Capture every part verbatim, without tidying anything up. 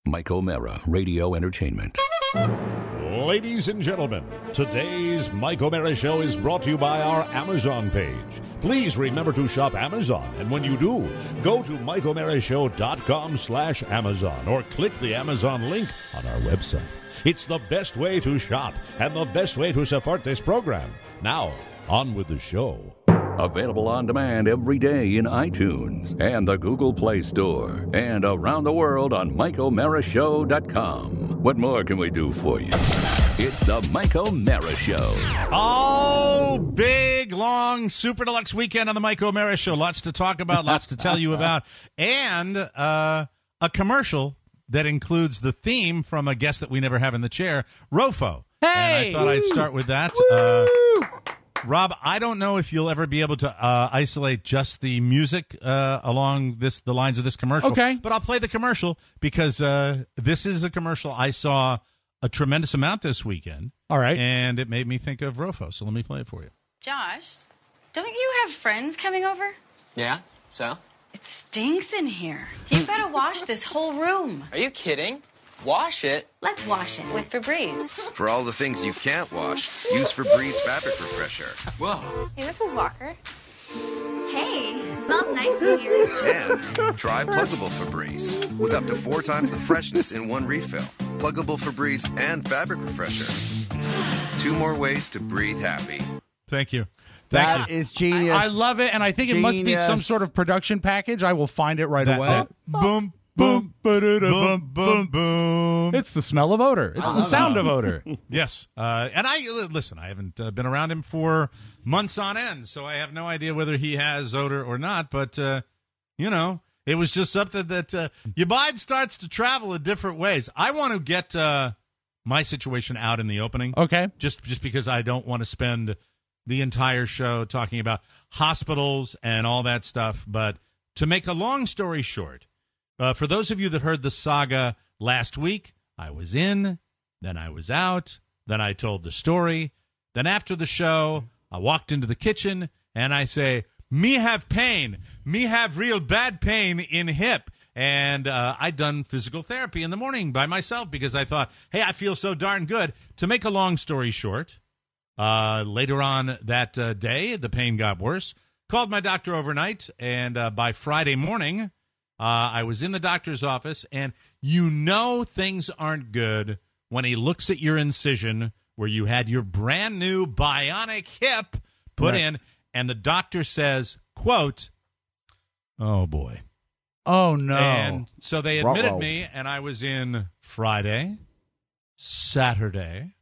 Mike O'Mara, Radio Entertainment. Ladies and gentlemen, today's Mike O'Mara Show is brought to you by our Amazon page. Please remember to shop Amazon, and when you do, go to mike o'mara show dot com slash Amazon or click the Amazon link on our website. It's the best way to shop and the best way to support this program. Now, on with the show. Available on demand every day in iTunes and the Google Play Store and around the world on mike o'mara show dot com. What more can we do for you? It's the Mike O'Mara Show. Oh, big, long, super deluxe weekend on the Mike O'Mara Show. Lots to talk about, lots to tell you about, and uh, a commercial that includes the theme from a guest that we never have in the chair, Rofo. Hey! And I thought Woo! I'd start with that. Uh, Rob, I don't know if you'll ever be able to uh, isolate just the music uh, along this the lines of this commercial. Okay. But I'll play the commercial because uh, this is a commercial I saw a tremendous amount this weekend. All right. And it made me think of Rofo, so let me play it for you. Josh, don't you have friends coming over? Yeah, so? It stinks in here. You've got to wash this whole room. Are you kidding? Wash it? Let's wash it with Febreze. For all the things you can't wash, use Febreze Fabric Refresher. Whoa. Hey, Missus Walker. Hey, it smells nice in here. And try pluggable Febreze with up to four times the freshness in one refill. Pluggable Febreze and Fabric Refresher. Two more ways to breathe happy. Thank you. Thank That you. is genius. I love it, and I think it must be some Genius. sort of production package. I will find it right That- away. that- boom, boom, boom, boom, boom. It's the smell of odor. It's the sound of odor. Yes. Uh, and I listen, I haven't uh, been around him for months on end, so I have no idea whether he has odor or not. But, uh, you know, it was just something that uh, your mind starts to travel in different ways. I want to get uh, my situation out in the opening. Okay. Just, just because I don't want to spend the entire show talking about hospitals and all that stuff. But to make a long story short, uh, for those of you that heard the saga last week, I was in, then I was out, then I told the story. Then after the show, I walked into the kitchen and I say, me have pain. Me have real bad pain in hip. And uh, I'd done physical therapy in the morning by myself because I thought, hey, I feel so darn good. To make a long story short, uh, later on that uh, day, the pain got worse. Called my doctor overnight, and uh, by Friday morning, uh, I was in the doctor's office, and you know things aren't good when he looks at your incision where you had your brand new bionic hip put Right. in, and the doctor says, quote, oh, boy. Oh, no. And so they admitted Ruh-roh. me, and I was in Friday, Saturday,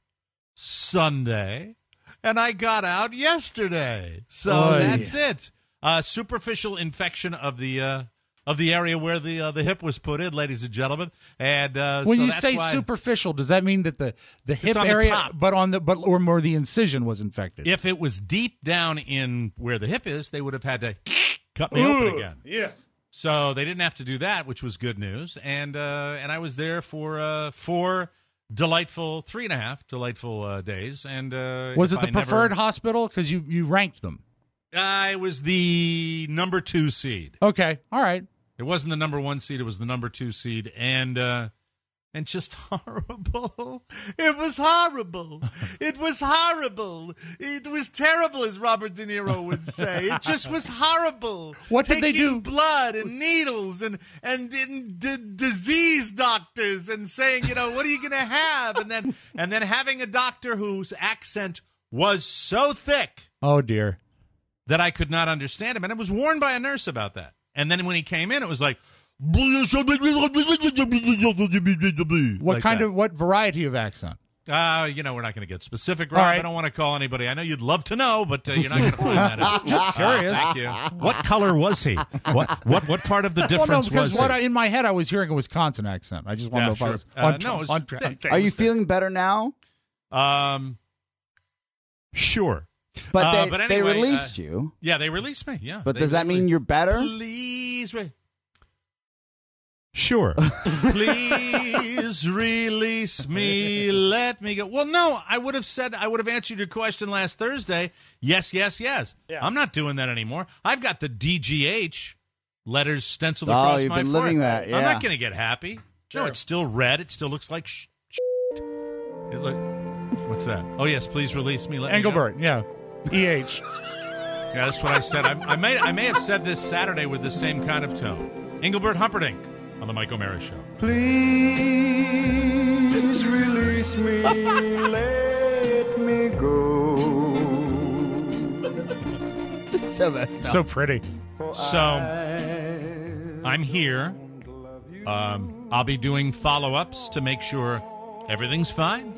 Sunday, and I got out yesterday. So Oy. that's it. Uh, superficial infection of the uh, of the area where the uh, the hip was put in, ladies and gentlemen. And uh, When so you that's say why superficial, does that mean that the, the hip on the area, top. but on the but or more the incision was infected? if it was deep down in where the hip is, they would have had to cut me open again. Yeah. So they didn't have to do that, which was good news. And uh, and I was there for uh, four delightful, three and a half delightful uh, days. And uh, Was if it the I never- preferred hospital? Because you, you ranked them. I was the number two seed. Okay. All right. It wasn't the number one seed. It was the number two seed. And uh, and just horrible. It was horrible. It was horrible. It was terrible, as Robert De Niro would say. It just was horrible. What did they Taking do? blood and needles and and, and d- disease doctors and saying, you know, what are you going to have? And then and then having a doctor whose accent was so thick Oh, dear. that I could not understand him. And I was warned by a nurse about that. And then when he came in, it was like, What like kind that. of, what variety of accent? Uh, you know, we're not going to get specific, Rob. All right. I don't want to call anybody. I know you'd love to know, but uh, you're not going to find that out. Just curious. Thank you. What color was he? What what what part of the Well, no, difference because was what he? I, in my head I was hearing a Wisconsin accent. I just want Yeah, to know if sure. I was Uh, on, no, it was on thick. track. It Are you was thick. feeling better now? Um, sure. But Uh, they, but they anyway, released uh, you. Yeah, they released me. Yeah. But They does that literally- mean you're better? Please, re- sure. Please release me. Let me go. Well, no, I would have said, I would have answered your question last Thursday. Yes, yes, yes. Yeah. I'm not doing that anymore. I've got the D G H letters stenciled Oh, across you've my been forehead. living that, I'm yeah. not going to get happy. No, it's still red. It still looks like sh- sh- it look, What's that? Oh, yes, please release me. Let Engelbert, me go. yeah. E H. Yeah, that's what I said. I, I, may, I may have said this Saturday with the same kind of tone. Engelbert Humperdinck on the Mike O'Mara Show. Please release me, let me go. So messed up. So pretty. So, I'm here. Um, I'll be doing follow-ups to make sure everything's fine.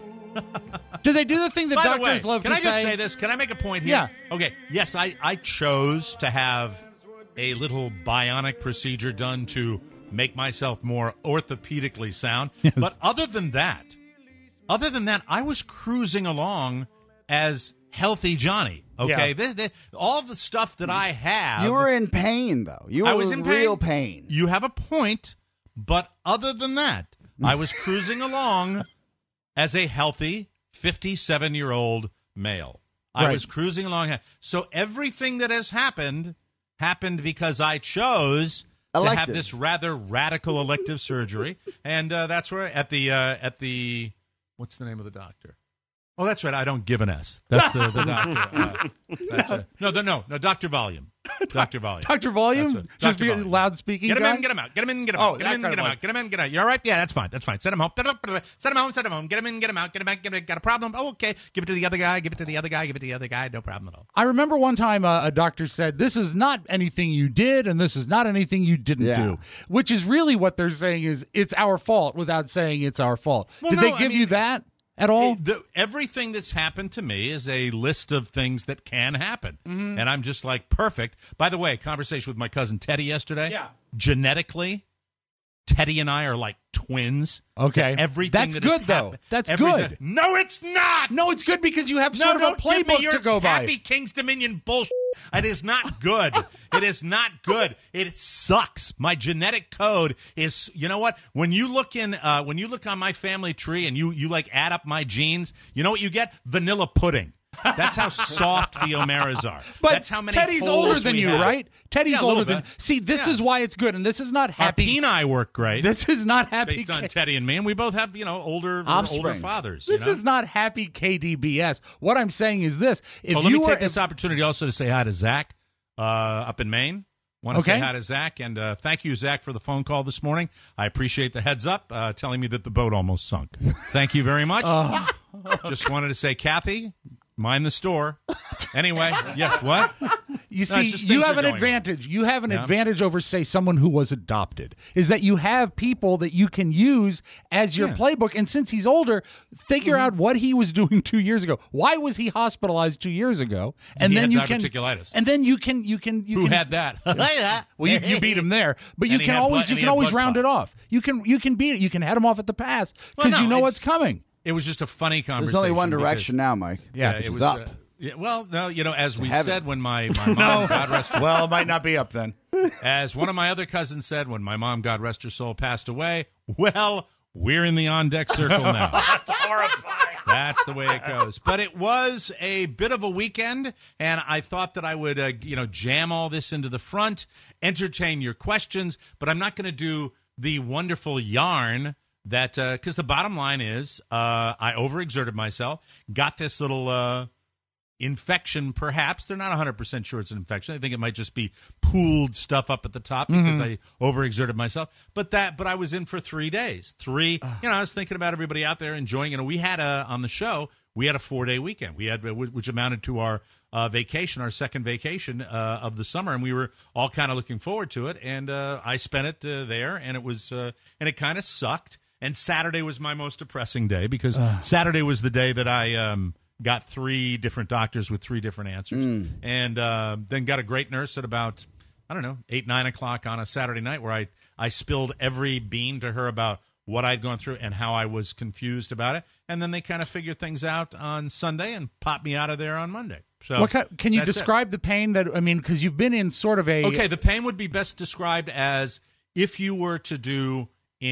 Do they do the thing that By doctors the way, love can to I just say? say this? Can I make a point here? Yeah. Okay. Yes, I, I chose to have a little bionic procedure done to make myself more orthopedically sound. Yes. But other than that, other than that, I was cruising along as healthy Johnny. Okay. Yeah. This, this, all the stuff that I have. You were in pain, though. You were I was in pain. real pain. You have a point, but other than that, I was cruising along as a healthy fifty-seven-year-old male. I Right. was cruising along. So everything that has happened happened because I chose to have Elective. this rather radical elective surgery, and uh, that's where at the uh, at the what's the name of the doctor? Oh, that's right. I don't give an S. That's the, the doctor. Uh, that's, uh, no, the, no, no. Doctor Volume. Doctor Volume. Doctor Volume? That's it. Just Doctor be Volume. loud speaking Get him guy? in, get him out. Get him in, get him Oh, out. Get that him in, kind get of him one. out. Get him in, get him out. You all right? Yeah, that's fine. That's fine. Send him home. Send him home. Send him home. Get him in, get him out. Get him out. Get him out. Got a problem? Oh, okay. Give it to the other guy. Give it to the other guy. Give it to the other guy. No problem at all. I remember one time uh, a doctor said, this is not anything you did and this is not anything you didn't Yeah. do, which is really what they're saying is it's our fault without saying it's our fault. Well, Did no, they I give mean, you that at all? It- the, everything that's happened to me is a list of things that can happen. Mm-hmm. And I'm just like, perfect. By the way, conversation with my cousin Teddy yesterday. Yeah. Genetically, Teddy and I are like twins. Okay. Everything That's that has good, though. happened- That's everything- good. No, it's not. No, it's good because you have No, sort of a don't give me playbook your to go Happy by. King's Dominion bullshit. It is not good. It is not good. It sucks. My genetic code is. You know what? When you look in, uh, when you look on my family tree and you you like add up my genes, you know what you get? Vanilla pudding. That's how soft the O'Maras are. But That's how many. Teddy's holes older than we you, have. right? Teddy's Yeah, a little older than. bit. See, this Yeah. is why it's good, and this is not Our happy. peni work great. This is not happy. based on K- Teddy and me, and we both have you know older older Offspring. fathers. you This know? is not happy K D B S. What I'm saying is this: if oh, let you me were, take this opportunity also to say hi to Zach uh, up in Maine. Want to Okay. say hi to Zach, and uh, thank you, Zach, for the phone call this morning. I appreciate the heads up uh, telling me that the boat almost sunk. Thank you very much. Just wanted to say, Kathy, mind the store. Anyway, yes, what? You No, see, it's just you things have are an going on. advantage. You have an Yeah. advantage over, say, someone who was adopted. Is that you have people that you can use as your Yeah. playbook. And since he's older, figure Mm-hmm. out what he was doing two years ago. Why was he hospitalized two years ago? And He then had you can, diverticulitis. and then you can, you can, you Who can, had that? Well, you, you beat him there, but you And he can had always blood- you and he can had always blood round it clots. off. You can you can beat it. You can head him off at the pass Well, because no, you know it's- what's coming. It was just a funny conversation. There's only one because- direction now, Mike. Yeah, Which it is was up. uh, yeah, well, no, you know, as we heaven. said when my, my mom, God rest her, Well, it might not be up then. as one of my other cousins said when my mom, God rest her soul, passed away, well, we're in the on-deck circle now. That's horrifying. That's the way it goes. But it was a bit of a weekend, and I thought that I would, uh, you know, jam all this into the front, entertain your questions, but I'm not going to do the wonderful yarn that, because the bottom line is uh, I overexerted myself, got this little uh, infection, perhaps. They're not one hundred percent sure it's an infection. I think it might just be pooled stuff up at the top because I overexerted myself. But that, but I was in for three days. Three, you know, I was thinking about everybody out there enjoying. You know, we had a on the show. We had a four day weekend. We had which amounted to our uh, vacation, our second vacation uh, of the summer, and we were all kind of looking forward to it. And uh, I spent it uh, there, and it was uh, and it kind of sucked. And Saturday was my most depressing day because Saturday was the day that I. Um, Got three different doctors with three different answers, and uh, then got a great nurse at about I don't know eight nine o'clock on a Saturday night where I I spilled every bean to her about what I'd gone through and how I was confused about it, and then they kind of figured things out on Sunday and popped me out of there on Monday. So What kind, can you that's it. describe the pain that I mean? Because you've been in sort of a Okay, the pain would be best described as if you were to do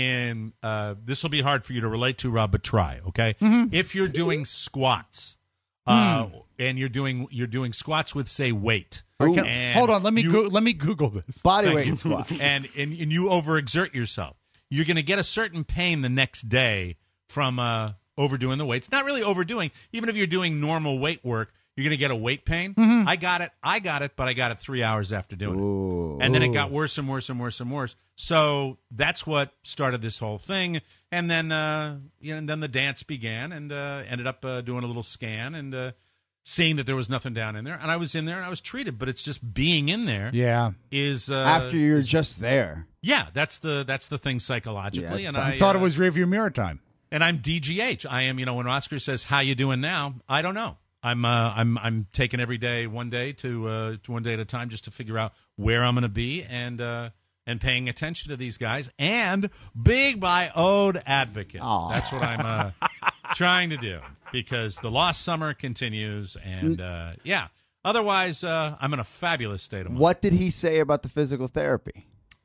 in uh, this will be hard for you to relate to, Rob, but try. Okay, if you're doing squats. Uh, and you're doing you're doing squats with say weight. Can- And hold on, let me you- go, let me Google this. Body Thank weight you. and squat. and, and and you overexert yourself. you're going to get a certain pain the next day from uh, overdoing the weights. Not really overdoing. Even if you're doing normal weight work, you're going to get a weight pain. Mm-hmm. I got it. I got it, but I got it three hours after doing Ooh. it. And then it got worse and worse and worse and worse. So that's what started this whole thing. And then, uh, you know, and then the dance began, and uh, ended up uh, doing a little scan and uh, seeing that there was nothing down in there. And I was in there and I was treated, but it's just being in there. Yeah. Is uh, After you're just there. yeah, that's the that's the thing psychologically. Yeah, and tough. I I thought uh, it was rearview mirror time. and I'm D G H. I am, you know, when Oscar says, "How you doing now?" I don't know. I'm uh, I'm I'm taking every day one day to uh, one day at a time just to figure out where I'm going to be, and uh, and paying attention to these guys, and being my own advocate. Aw. That's what I'm uh, trying to do, because the lost summer continues, and uh, yeah. Otherwise, uh, I'm in a fabulous state of mind. What did he say about the physical therapy?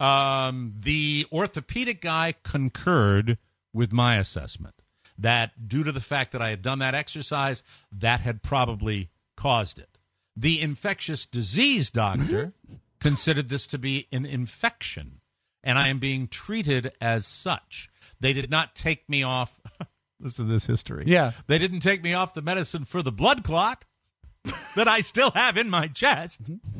Um, the orthopedic guy concurred with my assessment that due to the fact that I had done that exercise, that had probably caused it. The infectious disease doctor considered this to be an infection, and I am being treated as such. They did not take me off. Listen to this history. Yeah. They didn't take me off the medicine for the blood clot that I still have in my chest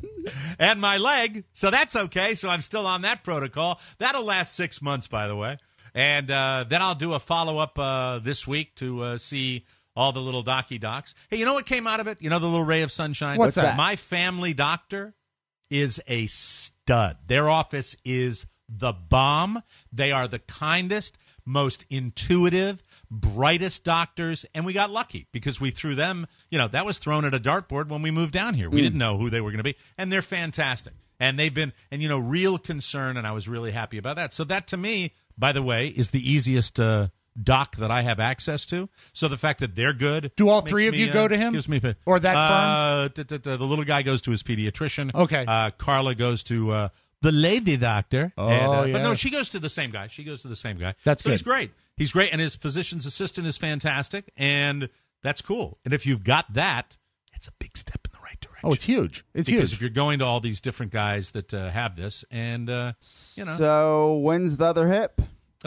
and my leg. So that's okay. So I'm still on that protocol. That'll last six months, by the way. And uh, then I'll do a follow-up uh, this week to uh, see all the little docky docs. Hey, you know what came out of it? You know the little ray of sunshine? What's that? My family doctor is a stud. Their office is the bomb. They are the kindest, most intuitive, brightest doctors, and we got lucky because we threw them, you know, that was thrown at a dartboard when we moved down here. We Mm. didn't know who they were going to be, and they're fantastic. And they've been, and, you know, real concern, and I was really happy about that. So that, to me, by the way, is the easiest uh, doc that I have access to. So the fact that they're good. Do all makes three of me, you uh, go to him? Gives me, Or that uh, d- d- d- the little guy goes to his pediatrician. Okay. Uh, Carla goes to uh, the lady doctor. Oh, and, uh, yeah. But no, she goes to the same guy. She goes to the same guy. That's so He's good. great. He's great, and his physician's assistant is fantastic, and that's cool. And if you've got that, it's a big step in the right direction. Oh, it's huge. It's because huge. if you're going to all these different guys that uh, have this, and uh, you know, So when's the other hip?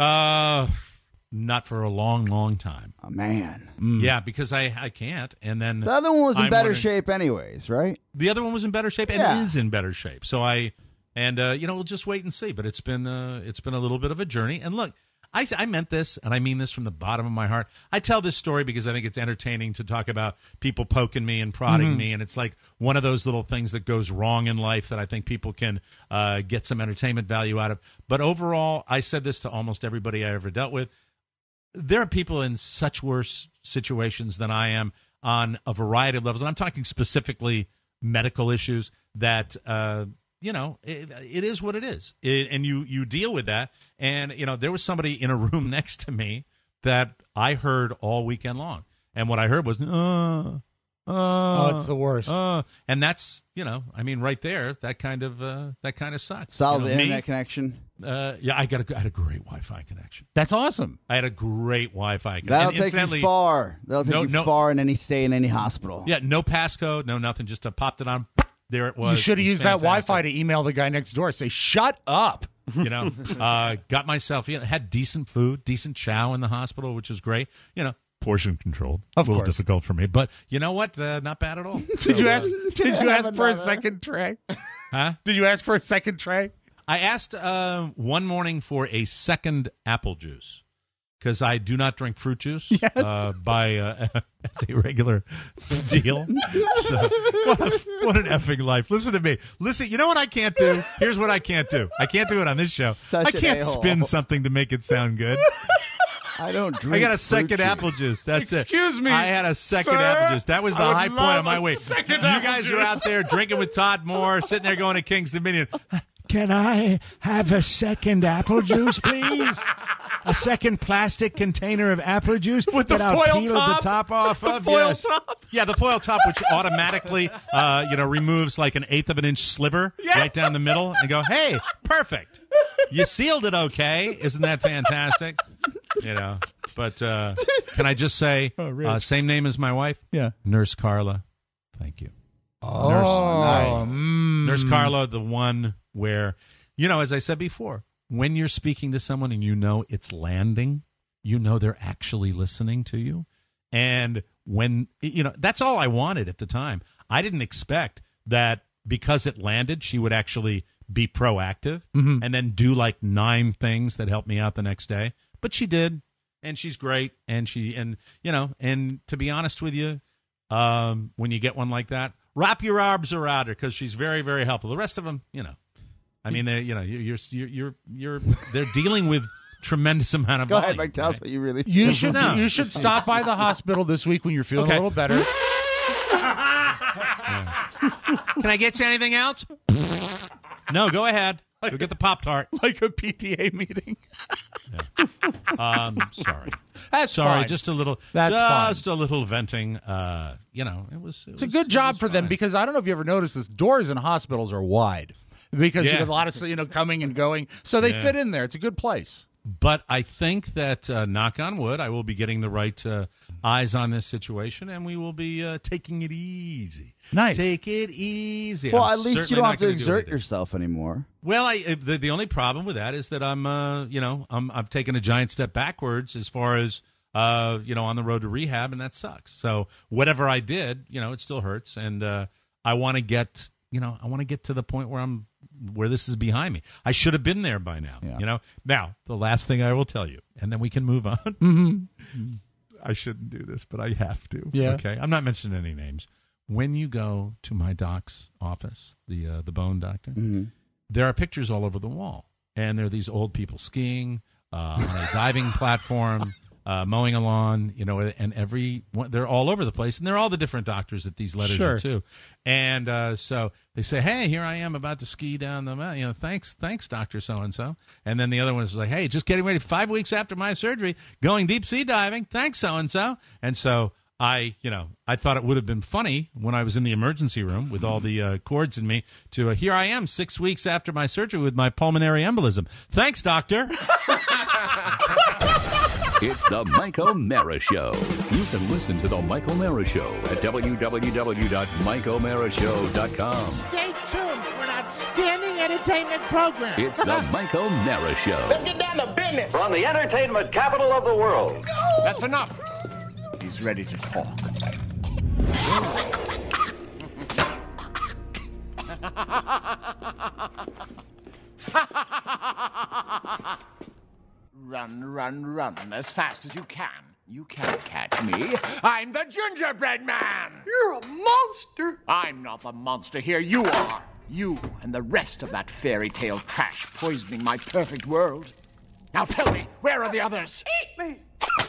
uh, not for a long, long time. Oh, man. Yeah, because I I can't. And then The other one was in I'm better wondering- shape anyways, right? The other one was in better shape and Yeah. is in better shape. So I and uh, you know, we'll just wait and see. But it's been uh, it's been a little bit of a journey. And look, I, I meant this, and I mean this from the bottom of my heart. I tell this story because I think it's entertaining to talk about people poking me and prodding Mm-hmm. me, and it's like one of those little things that goes wrong in life that I think people can uh, get some entertainment value out of. But overall, I said this to almost everybody I ever dealt with. There are people in such worse situations than I am on a variety of levels, and I'm talking specifically medical issues that uh, you know, it, it is what it is, it, and you you deal with that. And you know, there was somebody in a room next to me that I heard all weekend long, and what I heard was, uh, uh, Oh, it's the worst. uh, and that's, you know, I mean, right there, that kind of uh, that kind of sucks. Solid You know, me, internet connection. Uh, yeah, I got a, I had a great Wi-Fi connection. That's awesome. I had a great Wi-Fi connection. That'll And take incidentally- you far. That'll take No, you no- far in any stay in any hospital. Yeah, no passcode, no nothing. Just uh, popped it on. There it was. You should have It was used that fantastic. Wi-Fi to email the guy next door. Say, shut up. You know, uh, got myself, you know, had decent food, decent chow in the hospital, which was great. You know, portion controlled. Of a little course. difficult for me, but you know what? Uh, not bad at all. Did you So, uh, ask? Did you ask for a second tray? Huh? Did you ask for a second tray? I asked uh, one morning for a second apple juice because I do not drink fruit juice uh, by uh, as a regular deal. So, what, a, what an effing life! Listen to me. Listen. You know what I can't do? Here's what I can't do. I can't do it on this show. Such I an can't a-hole. spin something to make it sound good. I don't drink I got a fruit second juice. apple juice. That's it. Excuse me, I had a second sir? apple juice. That was the I would high point love of my a week. second You apple guys are juice. out there drinking with Todd Moore, sitting there going to King's Dominion. Can I have a second apple juice, please? A second plastic container of apple juice With the that I'll foil peel top? the top off The of. foil yes. top? Yeah, the foil top, which automatically, uh, you know, removes like an eighth of an inch sliver Yes. right down the middle, and go, hey, perfect. You sealed it okay. Isn't that fantastic? You know, but uh, can I just say, uh, same name as my wife? Yeah. Nurse Carla. Thank you. Oh, nice. Nurse Carla, the one where, you know, as I said before, when you're speaking to someone and you know it's landing, you know they're actually listening to you. And when, you know, that's all I wanted at the time. I didn't expect that because it landed, she would actually be proactive Mhm. and then do like nine things that helped me out the next day. But she did, and she's great. And she, and, you know, and to be honest with you, um, when you get one like that, wrap your arms around her because she's very, very helpful. The rest of them, you know, I mean, they, you know, you're, you're, you're, you're, they're dealing with tremendous amount of Go volume, ahead, Mike. Tell us right? what you really feel. You should No. you should stop by the hospital this week when you're feeling Okay. a little better. Can I get you anything else? No, go ahead. Go get the Pop-Tart. Like a P T A meeting. Um, sorry. That's Sorry, fine. just a little, That's fine. just a little venting. Uh, you know, it was. It It's a was- good it job was for them fine. because I don't know if you ever noticed this. Doors in hospitals are wide because you Yeah. have a lot of you know coming and going, so they Yeah. fit in there. It's a good place. But I think that, uh, knock on wood, I will be getting the right uh, eyes on this situation, and we will be uh, taking it easy. Nice. Take it easy. Well, I'm at least you certainly don't not have to gonna do exert anything. yourself anymore. Well, I uh, the, the only problem with that is that I'm, uh, you know, I'm, I've taken a giant step backwards as far as, uh, you know, on the road to rehab, and that sucks. So whatever I did, you know, it still hurts, and uh, I want to get, you know, I want to get to the point where I'm, where this is behind me. I should have been there by now. Yeah. You know. Now, the last thing I will tell you, and then we can move on. Mm-hmm. I shouldn't do this, but I have to. Yeah. Okay. I'm not mentioning any names. When you go to my doc's office, the uh, the bone doctor, Mm-hmm. there are pictures all over the wall, and there are these old people skiing uh, on a diving platform, uh, mowing a lawn, you know, and every one, they're all over the place, and they're all the different doctors that these letters Sure. are to. And uh, so they say, "Hey, here I am about to ski down the mountain. You know, thanks, thanks, Doctor So and So." And then the other one is like, "Hey, just getting ready five weeks after my surgery, going deep sea diving. Thanks, so and so." And so I, you know, I thought it would have been funny when I was in the emergency room with all the uh, cords in me to uh, here I am six weeks after my surgery with my pulmonary embolism. Thanks, doctor. It's the Mike O'Mara Show. You can listen to the Mike O'Mara Show at w w w dot mike o'mara show dot com. Stay tuned for an outstanding entertainment program. It's the Mike O'Mara Show. Let's get down to business. From the entertainment capital of the world. That's enough. He's ready to talk. Run, run, run as fast as you can. You can't catch me. I'm the gingerbread man. You're a monster. I'm not the monster here. You are. You and the rest of that fairy tale trash poisoning my perfect world. Now tell me, where are the others? Eat me.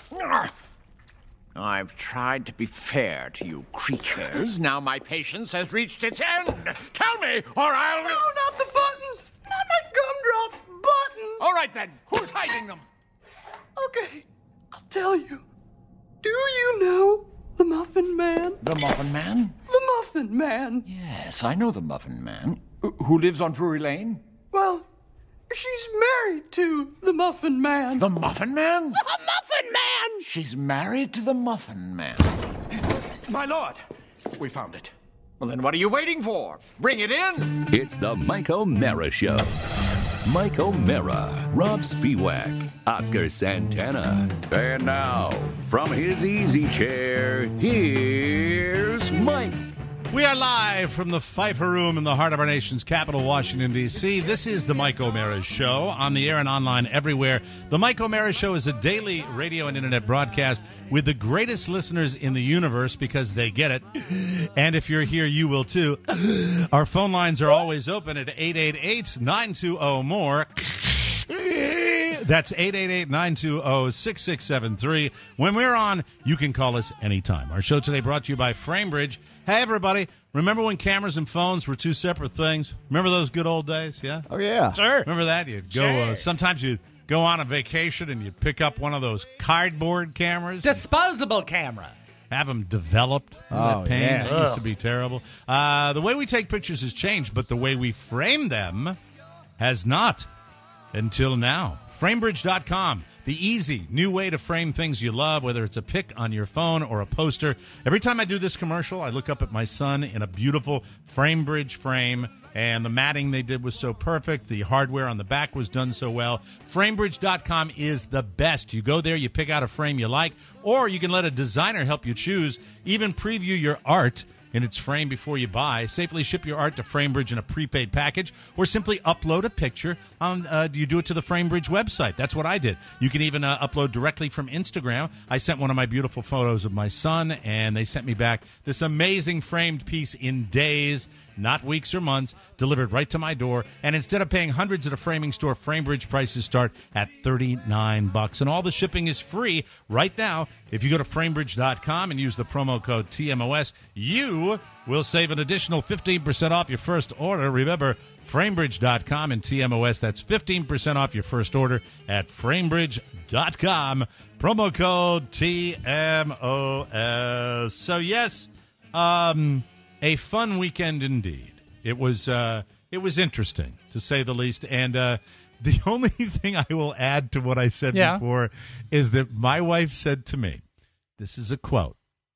I've tried to be fair to you creatures. Now my patience has reached its end. Tell me, or I'll... No, not the buttons. Not my gumdrop buttons. All right, then. Who's hiding them? Okay, I'll tell you. Do you know the Muffin Man? The Muffin Man? The Muffin Man. Yes, I know the Muffin Man. Wh- Who lives on Drury Lane? Well, she's married to the Muffin Man. The Muffin Man? The Muffin Man! She's married to the Muffin Man. My lord, we found it. Well, then what are you waiting for? Bring it in. It's the Mike O'Mara Show. Mike O'Mara, Rob Spiewak, Oscar Santana. And now, from his easy chair, here's Mike. We are live from the Pfeiffer Room in the heart of our nation's capital, Washington, D C This is the Mike O'Mara Show, on the air and online everywhere. The Mike O'Mara Show is a daily radio and internet broadcast with the greatest listeners in the universe because they get it. And if you're here, you will too. Our phone lines are always open at eight eight eight, nine two zero, M O R E. That's eight eight eight, nine two zero, six six seven three. When we're on, you can call us anytime. Our show today brought to you by FrameBridge. Hey, everybody. Remember when cameras and phones were two separate things? Remember those good old days? Yeah? Oh, yeah. Sure. Remember that? You'd go, uh, sometimes you'd go on a vacation and you'd pick up one of those cardboard cameras. Disposable camera. Have them developed. Oh, that pain. yeah. That used to be terrible. Uh, the way we take pictures has changed, but the way we frame them has not until now. Framebridge dot com. The easy new way to frame things you love, whether it's a pic on your phone or a poster. Every time I do this commercial, I look up at my son in a beautiful FrameBridge frame, and the matting they did was so perfect. The hardware on the back was done so well. Framebridge dot com is the best. You go there, you pick out a frame you like, or you can let a designer help you choose, even preview your art in its frame before you buy. Safely ship your art to FrameBridge in a prepaid package, or simply upload a picture. On uh, you do it to the FrameBridge website. That's what I did. You can even uh, upload directly from Instagram. I sent one of my beautiful photos of my son, and they sent me back this amazing framed piece in days, not weeks or months, delivered right to my door. And instead of paying hundreds at a framing store, FrameBridge prices start at thirty-nine bucks, and all the shipping is free right now. If you go to Framebridge dot com and use the promo code T M O S, you will save an additional fifteen percent off your first order. Remember, Framebridge dot com and T M O S, that's fifteen percent off your first order at Framebridge dot com. Promo code T M O S. So, yes, um, a fun weekend indeed. It was, uh, it was interesting, to say the least, and uh, the only thing I will add to what I said Yeah. before is that my wife said to me, this is a quote.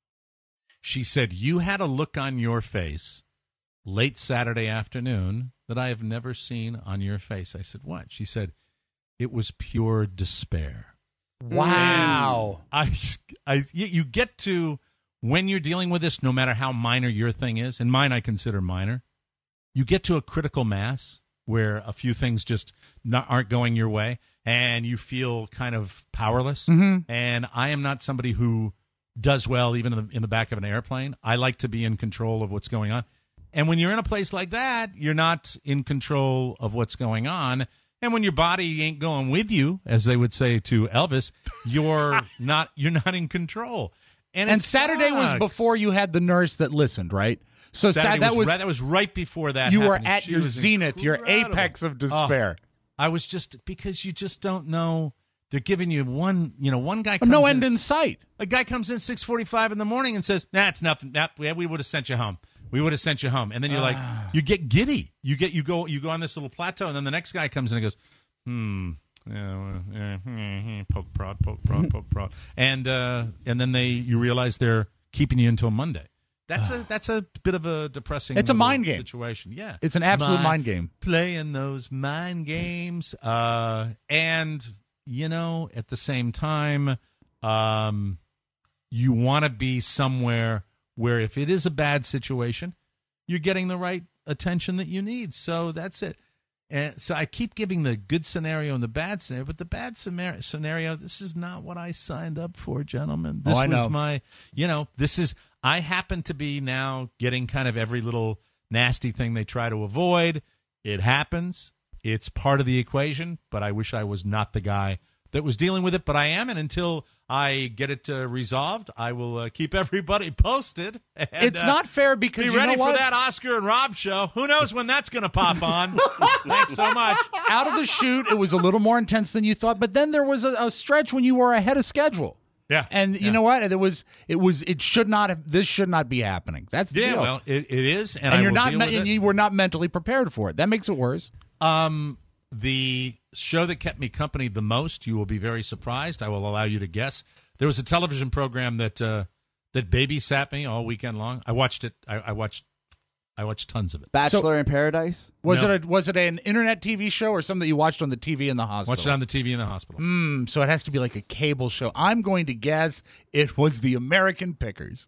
She said, "You had a look on your face late Saturday afternoon that I have never seen on your face." I said, "What?" She said, "It was pure despair." Wow. I, I, you get to, when you're dealing with this, no matter how minor your thing is, and mine I consider minor, you get to a critical mass where a few things just not, aren't going your way, and you feel kind of powerless. Mhm. And I am not somebody who does well even in the, in the back of an airplane. I like to be in control of what's going on. And when you're in a place like that, you're not in control of what's going on. And when your body ain't going with you, as they would say to Elvis, you're not you're not in control. And, And it Saturday was sucks. before you had the nurse that listened, right? So Saturday Sad, that was, was right, that was right before that. you were happened. at She your was zenith, your incredible. apex of Oh, despair. I was just because you just don't know. They're giving you one, you know, one guy. Comes No in, end in sight. A guy comes in six forty-five in the morning and says, "Nah, it's nothing. Nah, we we would have sent you home. We would have sent you home." And then you're like, you get giddy. You get you go you go on this little plateau, and then the next guy comes in and goes, "Hmm." Yeah, well, yeah, hmm, hmm, poke prod, poke prod, poke prod, and uh, and then they you realize they're keeping you until Monday. That's a that's a bit of a depressing. It's a little mind game situation. Yeah, it's an absolute mind, mind game. Playing those mind games, uh, and you know, at the same time, um, you want to be somewhere where if it is a bad situation, you're getting the right attention that you need. So that's it. And so I keep giving the good scenario and the bad scenario, but the bad scenario, this is not what I signed up for, gentlemen. This oh, I was know. my, you know, this is, I happen to be now getting kind of every little nasty thing they try to avoid. It happens. It's part of the equation, but I wish I was not the guy that was dealing with it, but I am, and until I get it uh, resolved, I will uh, keep everybody posted. And, it's uh, not fair because be you ready know for what? that Oscar and Rob show. Who knows when that's going to pop on? Thanks so much. Out of the shoot, it was a little more intense than you thought, but then there was a, a stretch when you were ahead of schedule. Yeah, and you yeah. know what? It was, it was, it should not have. This should not be happening. That's the yeah. deal. Well, it, it is, and, and I you're will not, deal me- with and it. you were not mentally prepared for it. That makes it worse. Um, the show that kept me company the most, you will be very surprised. I will allow you to guess. There was a television program that uh, that babysat me all weekend long. I watched it. I, I watched. I watched tons of it. Bachelor So- in Paradise? Was No. it a, was it an internet T V show or something that you watched on the T V in the hospital? Watched it on the T V in the hospital. Mm, so it has to be like a cable show. I'm going to guess it was the American Pickers.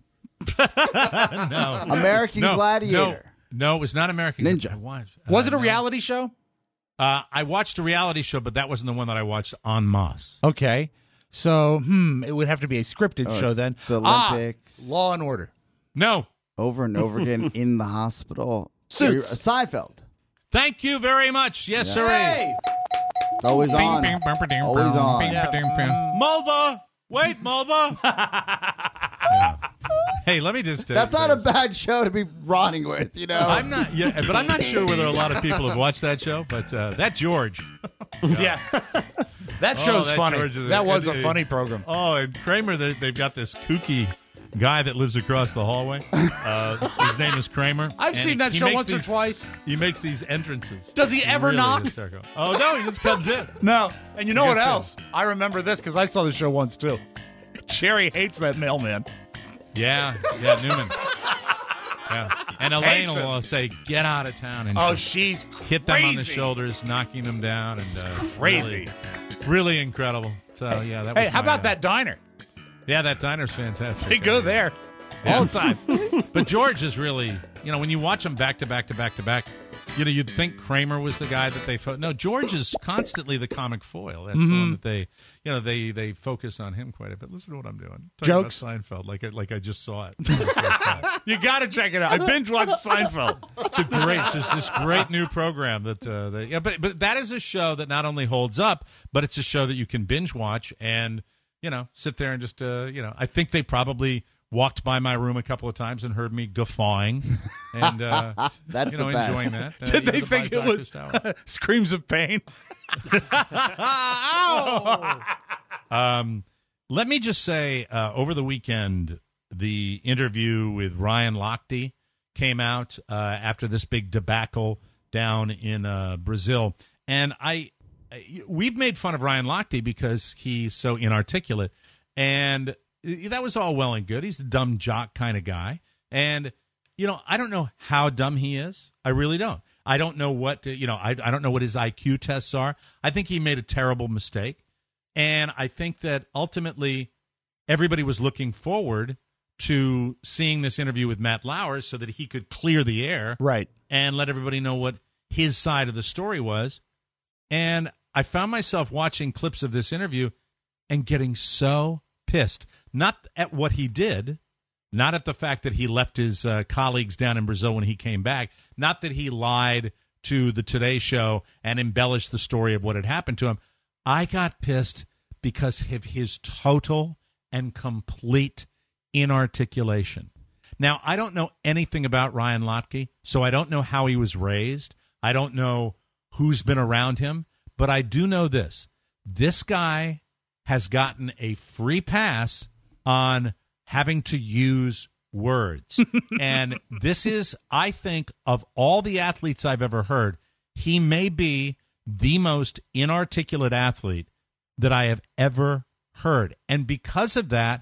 no, American no, Gladiator. No, no, it was not American Ninja. I watched, Was uh, it a no. reality show? Uh, I watched a reality show, but that wasn't the one that I watched en masse. Okay. So, hmm, it would have to be a scripted Oh, show it's then. the Ah, Olympics. Law and Order. No. Over and over again in the hospital. Suits. Uh, Seinfeld. Thank you very much. Yes, Yeah. sir. Hey! It's always on. Always on. Mulva! Wait, Mulva! Yeah. Hey, let me just... Uh, That's not a bad show to be rotting with, you know? I'm not, yeah, but I'm not sure whether a lot of people have watched that show, but uh, that George. Yeah. That Oh, show's that funny. George is- that was and- a funny program. Oh, and Kramer, they, they've got this kooky guy that lives across the hallway. Uh, his name is Kramer. I've and seen he, that he show makes once these, or twice. He makes these entrances. Does he ever really knock? hysterical. Oh, no, he just comes in. No. And you know He what gets else? I remember this because I saw the show once, too. Cherry hates that mailman. Yeah, yeah, Newman. Yeah. And Elaine Hates will him. uh, say, get out of town. And Oh, she'll she's crazy. hit them on the shoulders, knocking them down. And uh, crazy. Really, really incredible. So, yeah, that was Hey, how my, about uh, that diner? Yeah, that diner's fantastic. They go there Yeah. all the time. But George is really, you know, when you watch them back to back to back to back, you know, you'd think Kramer was the guy that they fo- no. George is constantly the comic foil. That's the one that they, you know, they they focus on him quite a bit. Listen to what I'm doing. Talking Jokes? about Seinfeld, like I, like I just saw it. You got to check it out. I binge watched Seinfeld. It's a great, it's just this great new program that, uh, they, yeah, but but that is a show that not only holds up, but it's a show that you can binge watch and you know sit there and just uh, you know. I think they probably walked by my room a couple of times and heard me guffawing and uh, That's you know the best. enjoying that. Uh, Did they even think by it was Doctor's Tower. screams of pain? Um, let me just say, uh, over the weekend, the interview with Ryan Lochte came out uh, after this big debacle down in uh, Brazil, and I, we've made fun of Ryan Lochte because he's so inarticulate, and that was all well and good. He's a dumb jock kind of guy, and you know, I don't know how dumb he is. I really don't. I don't know what you know. I I don't know what his I Q tests are. I think he made a terrible mistake. And I think that ultimately everybody was looking forward to seeing this interview with Matt Lauer so that he could clear the air Right. and let everybody know what his side of the story was. And I found myself watching clips of this interview and getting so pissed, not at what he did, not at the fact that he left his uh, colleagues down in Brazil when he came back, not that he lied to the Today Show and embellished the story of what had happened to him. I got pissed because of his total and complete inarticulation. Now, I don't know anything about Ryan Lochte, so I don't know how he was raised. I don't know who's been around him, but I do know this. This guy has gotten a free pass on having to use words. And this is, I think, of all the athletes I've ever heard, he may be the most inarticulate athlete that I have ever heard. And because of that,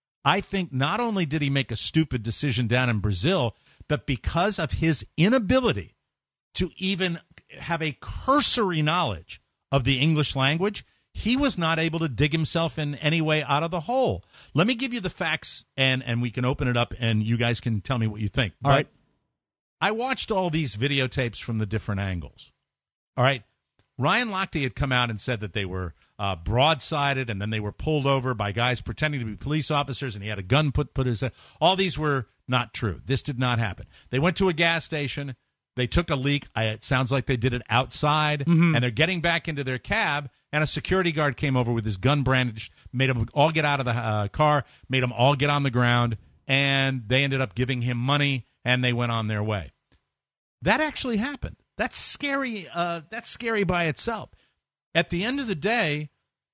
I think not only did he make a stupid decision down in Brazil, but because of his inability to even have a cursory knowledge of the English language, he was not able to dig himself in any way out of the hole. Let me give you the facts, and, and we can open it up, and you guys can tell me what you think. All but right. I watched all these videotapes from the different angles. All right. Ryan Lochte had come out and said that they were uh, broadsided, and then they were pulled over by guys pretending to be police officers, and he had a gun put put his head. All these were not true. This did not happen. They went to a gas station. They took a leak. I, it sounds like they did it outside, Mm-hmm. and they're getting back into their cab, and a security guard came over with his gun brandished, made them all get out of the uh, car, made them all get on the ground, and they ended up giving him money, and they went on their way. That actually happened. That's scary. Uh, that's scary by itself. At the end of the day,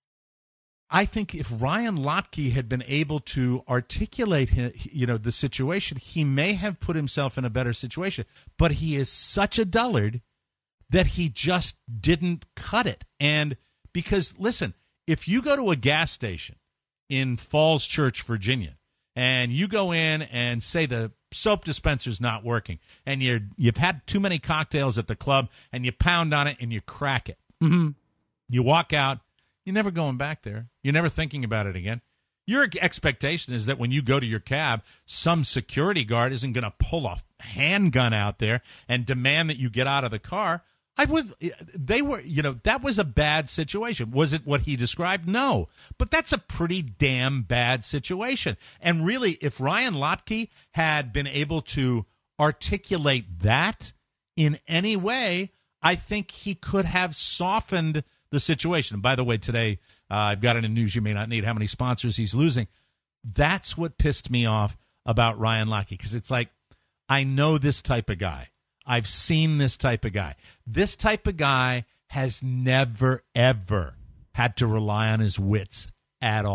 I think if Ryan Lochte had been able to articulate, his, you know, the situation, he may have put himself in a better situation. But he is such a dullard that he just didn't cut it. And because, listen, if you go to a gas station in Falls Church, Virginia, and you go in and say the soap dispenser's not working, and you're you've had too many cocktails at the club, and you pound on it and you crack it. Mm-hmm. You walk out, you're never going back there. You're never thinking about it again. Your expectation is that when you go to your cab, some security guard isn't going to pull a handgun out there and demand that you get out of the car. I would. They were, you know, that was a bad situation. Was it what he described? No, but that's a pretty damn bad situation. And really, if Ryan Lochte had been able to articulate that in any way, I think he could have softened the situation. And by the way, today uh, I've got it in news you may not need. How many sponsors he's losing? That's what pissed me off about Ryan Lochte, because it's like, I know this type of guy. I've seen this type of guy. This type of guy has never, ever had to rely on his wits at all.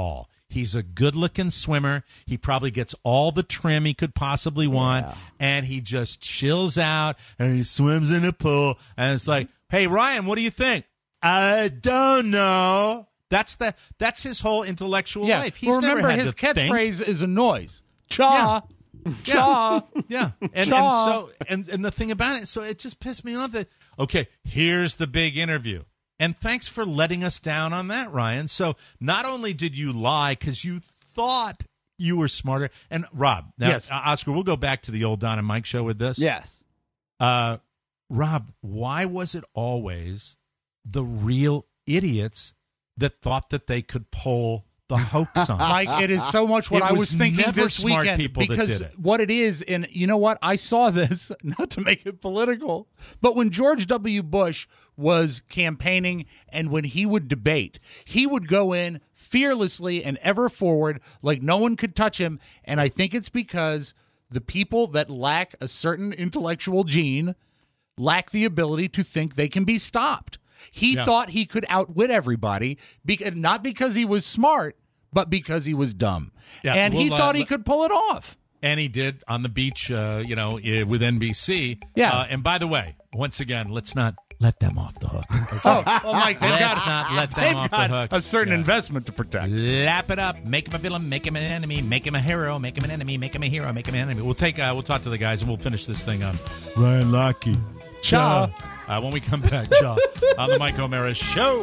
He's a good-looking swimmer. He probably gets all the trim he could possibly want, yeah. and he just chills out, and he swims in a pool, and it's like, hey, Ryan, what do you think? I don't know. That's the that's his whole intellectual yeah. life. He's well, remember, never had his to catchphrase think. is a noise. Cha. Yeah. Cha. Yeah. And, and so and, and the thing about it, so it just pissed me off that, okay, here's the big interview. And thanks for letting us down on that, Ryan. So not only did you lie because you thought you were smarter. And Rob, now, yes. uh, Oscar, we'll go back to the old Don and Mike show with this. Yes. Uh, Rob, why was it always the real idiots that thought that they could pull the hoax on? Mike, it is so much what it I was, was thinking never this smart weekend people that because did it. what it is, and you know what? I saw this, not to make it political, but when George W. Bush was campaigning and when he would debate, he would go in fearlessly and ever forward like no one could touch him. And I think it's because the people that lack a certain intellectual gene lack the ability to think they can be stopped. He Yeah. thought he could outwit everybody, because, not because he was smart, but because he was dumb. Yeah, and he well, uh, thought he le- could pull it off. And he did on the beach, uh, you know, uh, with N B C. Yeah. Uh, and by the way, once again, let's not let them off the hook. Okay? Oh, well, Mike, they've Let's got, not let them they've off got the hook. a certain Yeah. investment to protect. Lap it up, make him a villain, make him an enemy, make him a hero, make him an enemy, make him a hero, make him an enemy. We'll take, uh, we'll talk to the guys and we'll finish this thing on Ryan Lochte. Cha. Uh, when we come back, Cha, on the Mike O'Mara Show.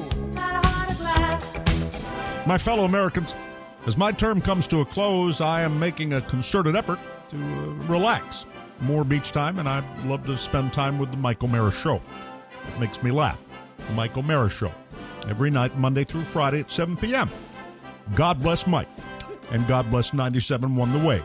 My fellow Americans, as my term comes to a close, I am making a concerted effort to uh, relax. More beach time, and I'd love to spend time with the Mike O'Mara Show. It makes me laugh. The Mike O'Mara Show. Every night, Monday through Friday at seven p.m. God bless Mike, and God bless ninety-seven point one The Way.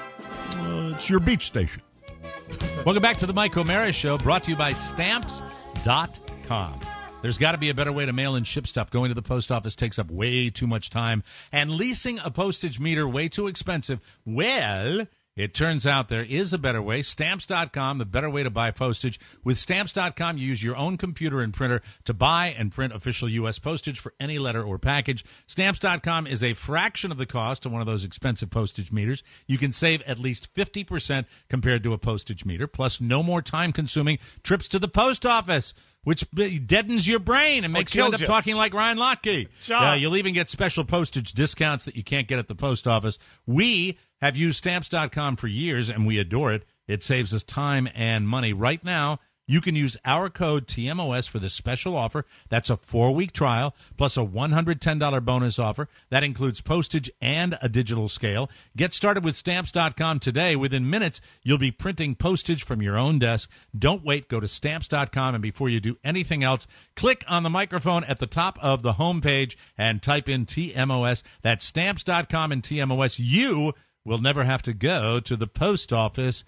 Uh, it's your beach station. Welcome back to the Mike O'Mara Show, brought to you by Stamps dot com. There's got to be a better way to mail and ship stuff. Going to the post office takes up way too much time, and leasing a postage meter way too expensive. Well, it turns out there is a better way. Stamps dot com, the better way to buy postage. With Stamps dot com, you use your own computer and printer to buy and print official U S postage for any letter or package. Stamps dot com is a fraction of the cost of one of those expensive postage meters. You can save at least fifty percent compared to a postage meter, plus no more time-consuming trips to the post office, which deadens your brain and makes you end up you. talking like Ryan Lochte. Sure. Uh, you'll even get special postage discounts that you can't get at the post office. We have used Stamps dot com for years, and we adore it. It saves us time and money. Right now, you can use our code T M O S for this special offer. That's a four-week trial plus a one hundred ten dollars bonus offer. That includes postage and a digital scale. Get started with Stamps dot com today. Within minutes, you'll be printing postage from your own desk. Don't wait. Go to Stamps dot com, and before you do anything else, click on the microphone at the top of the homepage and type in T M O S. That's Stamps dot com and T M O S. You will never have to go to the post office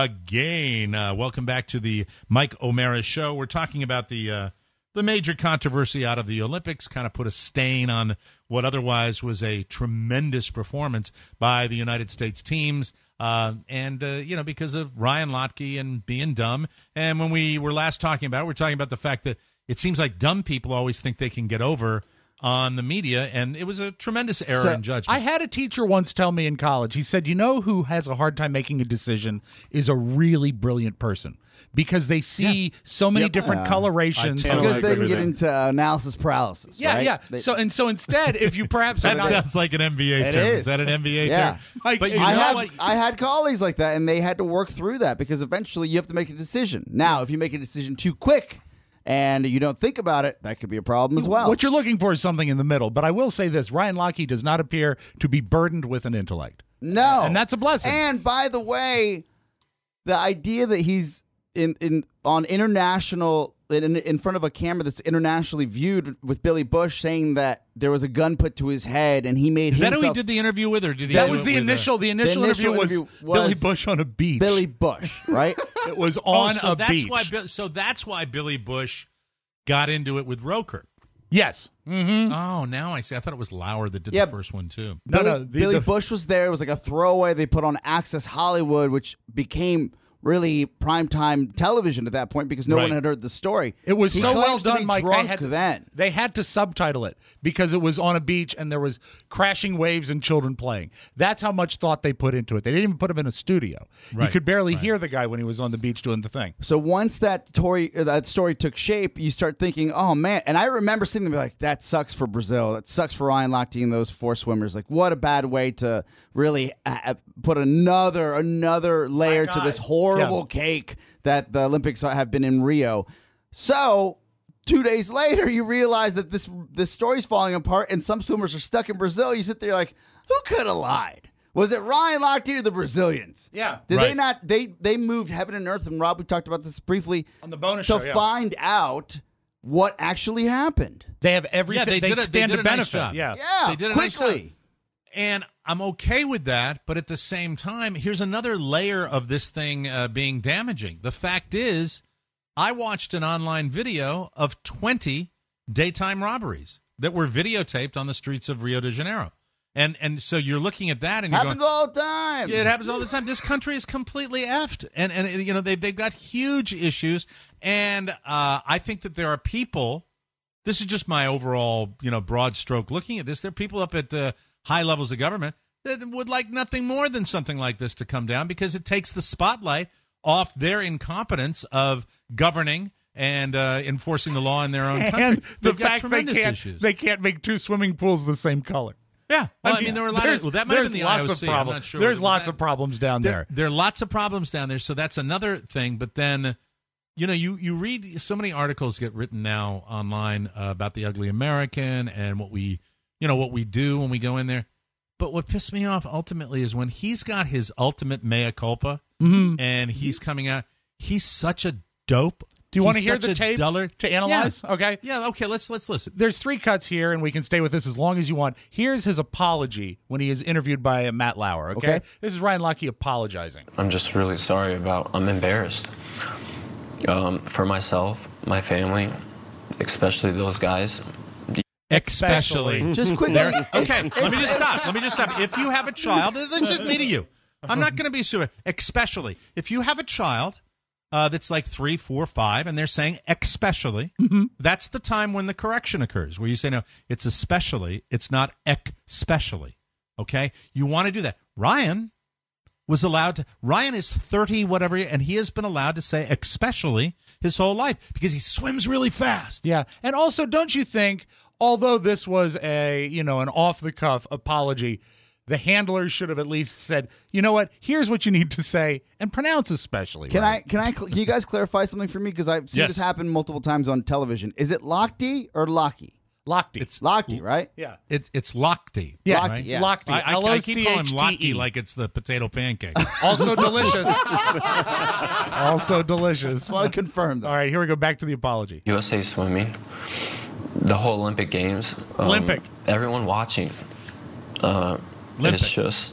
again. Uh, welcome back to the Mike O'Mara Show. We're talking about the uh, the major controversy out of the Olympics, kind of put a stain on what otherwise was a tremendous performance by the United States teams. Uh, and, uh, you know, because of Ryan Lochte and being dumb. And when we were last talking about it, we're talking about the fact that it seems like dumb people always think they can get over on the media, and it was a tremendous error So, in judgment. I had a teacher once tell me in college, he said, you know who has a hard time making a decision is a really brilliant person, because they see so many Yep. different Yeah. colorations. Because they can get into uh, analysis paralysis. Yeah, right? yeah. They- So and so instead, if you perhaps that are not- sounds like an N B A It term. is. Is that an N B A Yeah. term? Like, But you I know had what? I had colleagues like that, and they had to work through that because eventually you have to make a decision. Now, if you make a decision too quick and you don't think about it, that could be a problem as well. What you're looking for is something in the middle. But I will say this: Ryan Lochte does not appear to be burdened with an intellect. No, and that's a blessing. And by the way, the idea that he's in in on international in, in front of a camera that's internationally viewed with Billy Bush saying that there was a gun put to his head and he made Is that himself, who he did the interview with, or did he? that do was it the with, uh, initial. The initial, The initial interview, was interview was Billy Bush on a beach. Billy Bush, right? It was Oh, on so a that's beach. why. Bill- So that's why Billy Bush got into it with Roker. Yes. Mm-hmm. Oh, now I see. I thought it was Lauer that did Yeah. the first one too. No, Billy, no, the- Billy the- Bush was there. It was like a throwaway they put on Access Hollywood, which became really primetime television at that point because no Right. one had heard the story. It was He so well claims to be done, Mike. They drunk had, then. they had to subtitle it because it was on a beach and there was crashing waves and children playing. That's how much thought they put into it. They didn't even put him in a studio. You Right, could barely right. hear the guy when he was on the beach doing the thing. So once that story, uh, that story took shape, you start thinking, oh, man. And I remember sitting there like, that sucks for Brazil. That sucks for Ryan Lochte and those four swimmers. Like, what a bad way to really uh, put another, another layer to this horrible Yeah. cake that the Olympics have been in Rio. So two days later, you realize that this this story's falling apart and some swimmers are stuck in Brazil. You sit there like, who could have lied? Was it Ryan Lochte or the Brazilians? Yeah. Did they Right. not? They they moved heaven and earth, and Rob, we talked about this briefly On the bonus to show, yeah. find out what actually happened. They have everything. Yeah, they they did a- they stand did to a nice benefit. job. Yeah. Yeah, They did a nice quickly. job. And I'm okay with that, but at the same time, here's another layer of this thing uh, being damaging. The fact is, I watched an online video of twenty daytime robberies that were videotaped on the streets of Rio de Janeiro. And and so you're looking at that and you're Happens going, all the time. yeah, it happens all the time. This country is completely effed, and and you know they've they've got huge issues, and uh, I think that there are people. This is just my overall, you know, broad stroke looking at this. There are people up at uh, high levels of government that would like nothing more than something like this to come down because it takes the spotlight off their incompetence of governing and uh, enforcing the law in their own country. And the They've got fact they tremendous can't issues. they can't make two swimming pools the same color. Yeah, well, I, I mean, mean, there were a lot there's- of well, that might have there's been the lots I O of C. I'm problems. not sure. There's Was lots that- of problems down there, there. there are lots of problems down there, so that's another thing. But then, you know, you, you read so many articles get written now online uh, about the ugly American and what we, you know, what we do when we go in there. But what pissed me off ultimately is when he's got his ultimate mea culpa Mhm. and he's coming out. He's such a dope. Do you want to He's hear such the a tape duller. to analyze? Yeah. Okay. Yeah. Okay. Let's let's listen. There's three cuts here, and we can stay with this as long as you want. Here's his apology when he is interviewed by uh, Matt Lauer. Okay? Okay. This is Ryan Lochte apologizing. I'm just really sorry about, I'm embarrassed um, for myself, my family, especially those guys. Especially. Just quickly. There- okay, It's- let me it's- just stop. Let me just stop. If you have a child, this is me to you. I'm not going to be sued. Especially if you have a child uh, that's like three, four, five, and they're saying especially, that's the time when the correction occurs, where you say, no, it's especially, it's not especially. Okay? You want to do that. Ryan was allowed to, Ryan is thirty, whatever, and he has been allowed to say especially his whole life because he swims really fast. Yeah. And also, don't you think, although this was a, you know, an off-the-cuff apology, the handlers should have at least said, you know what, here's what you need to say, and pronounce especially. Can right? I? Can I? Can you guys clarify something for me? Because I've seen Yes. this happen multiple times on television. Is it Lochte or Lochte? Lochte. It's Lochte, right? Yeah. It, it's Lochte. Yeah. Lochte, right? yes. Lochte. I, I, I keep calling him L O C H T E. Lochte like it's the potato pancake. Also delicious. Also delicious. Just want to confirm that. All right, here we go. Back to the apology. U S A Swimming, the whole Olympic Games. um, Olympic. Everyone watching. Uh, Olympic. It's just,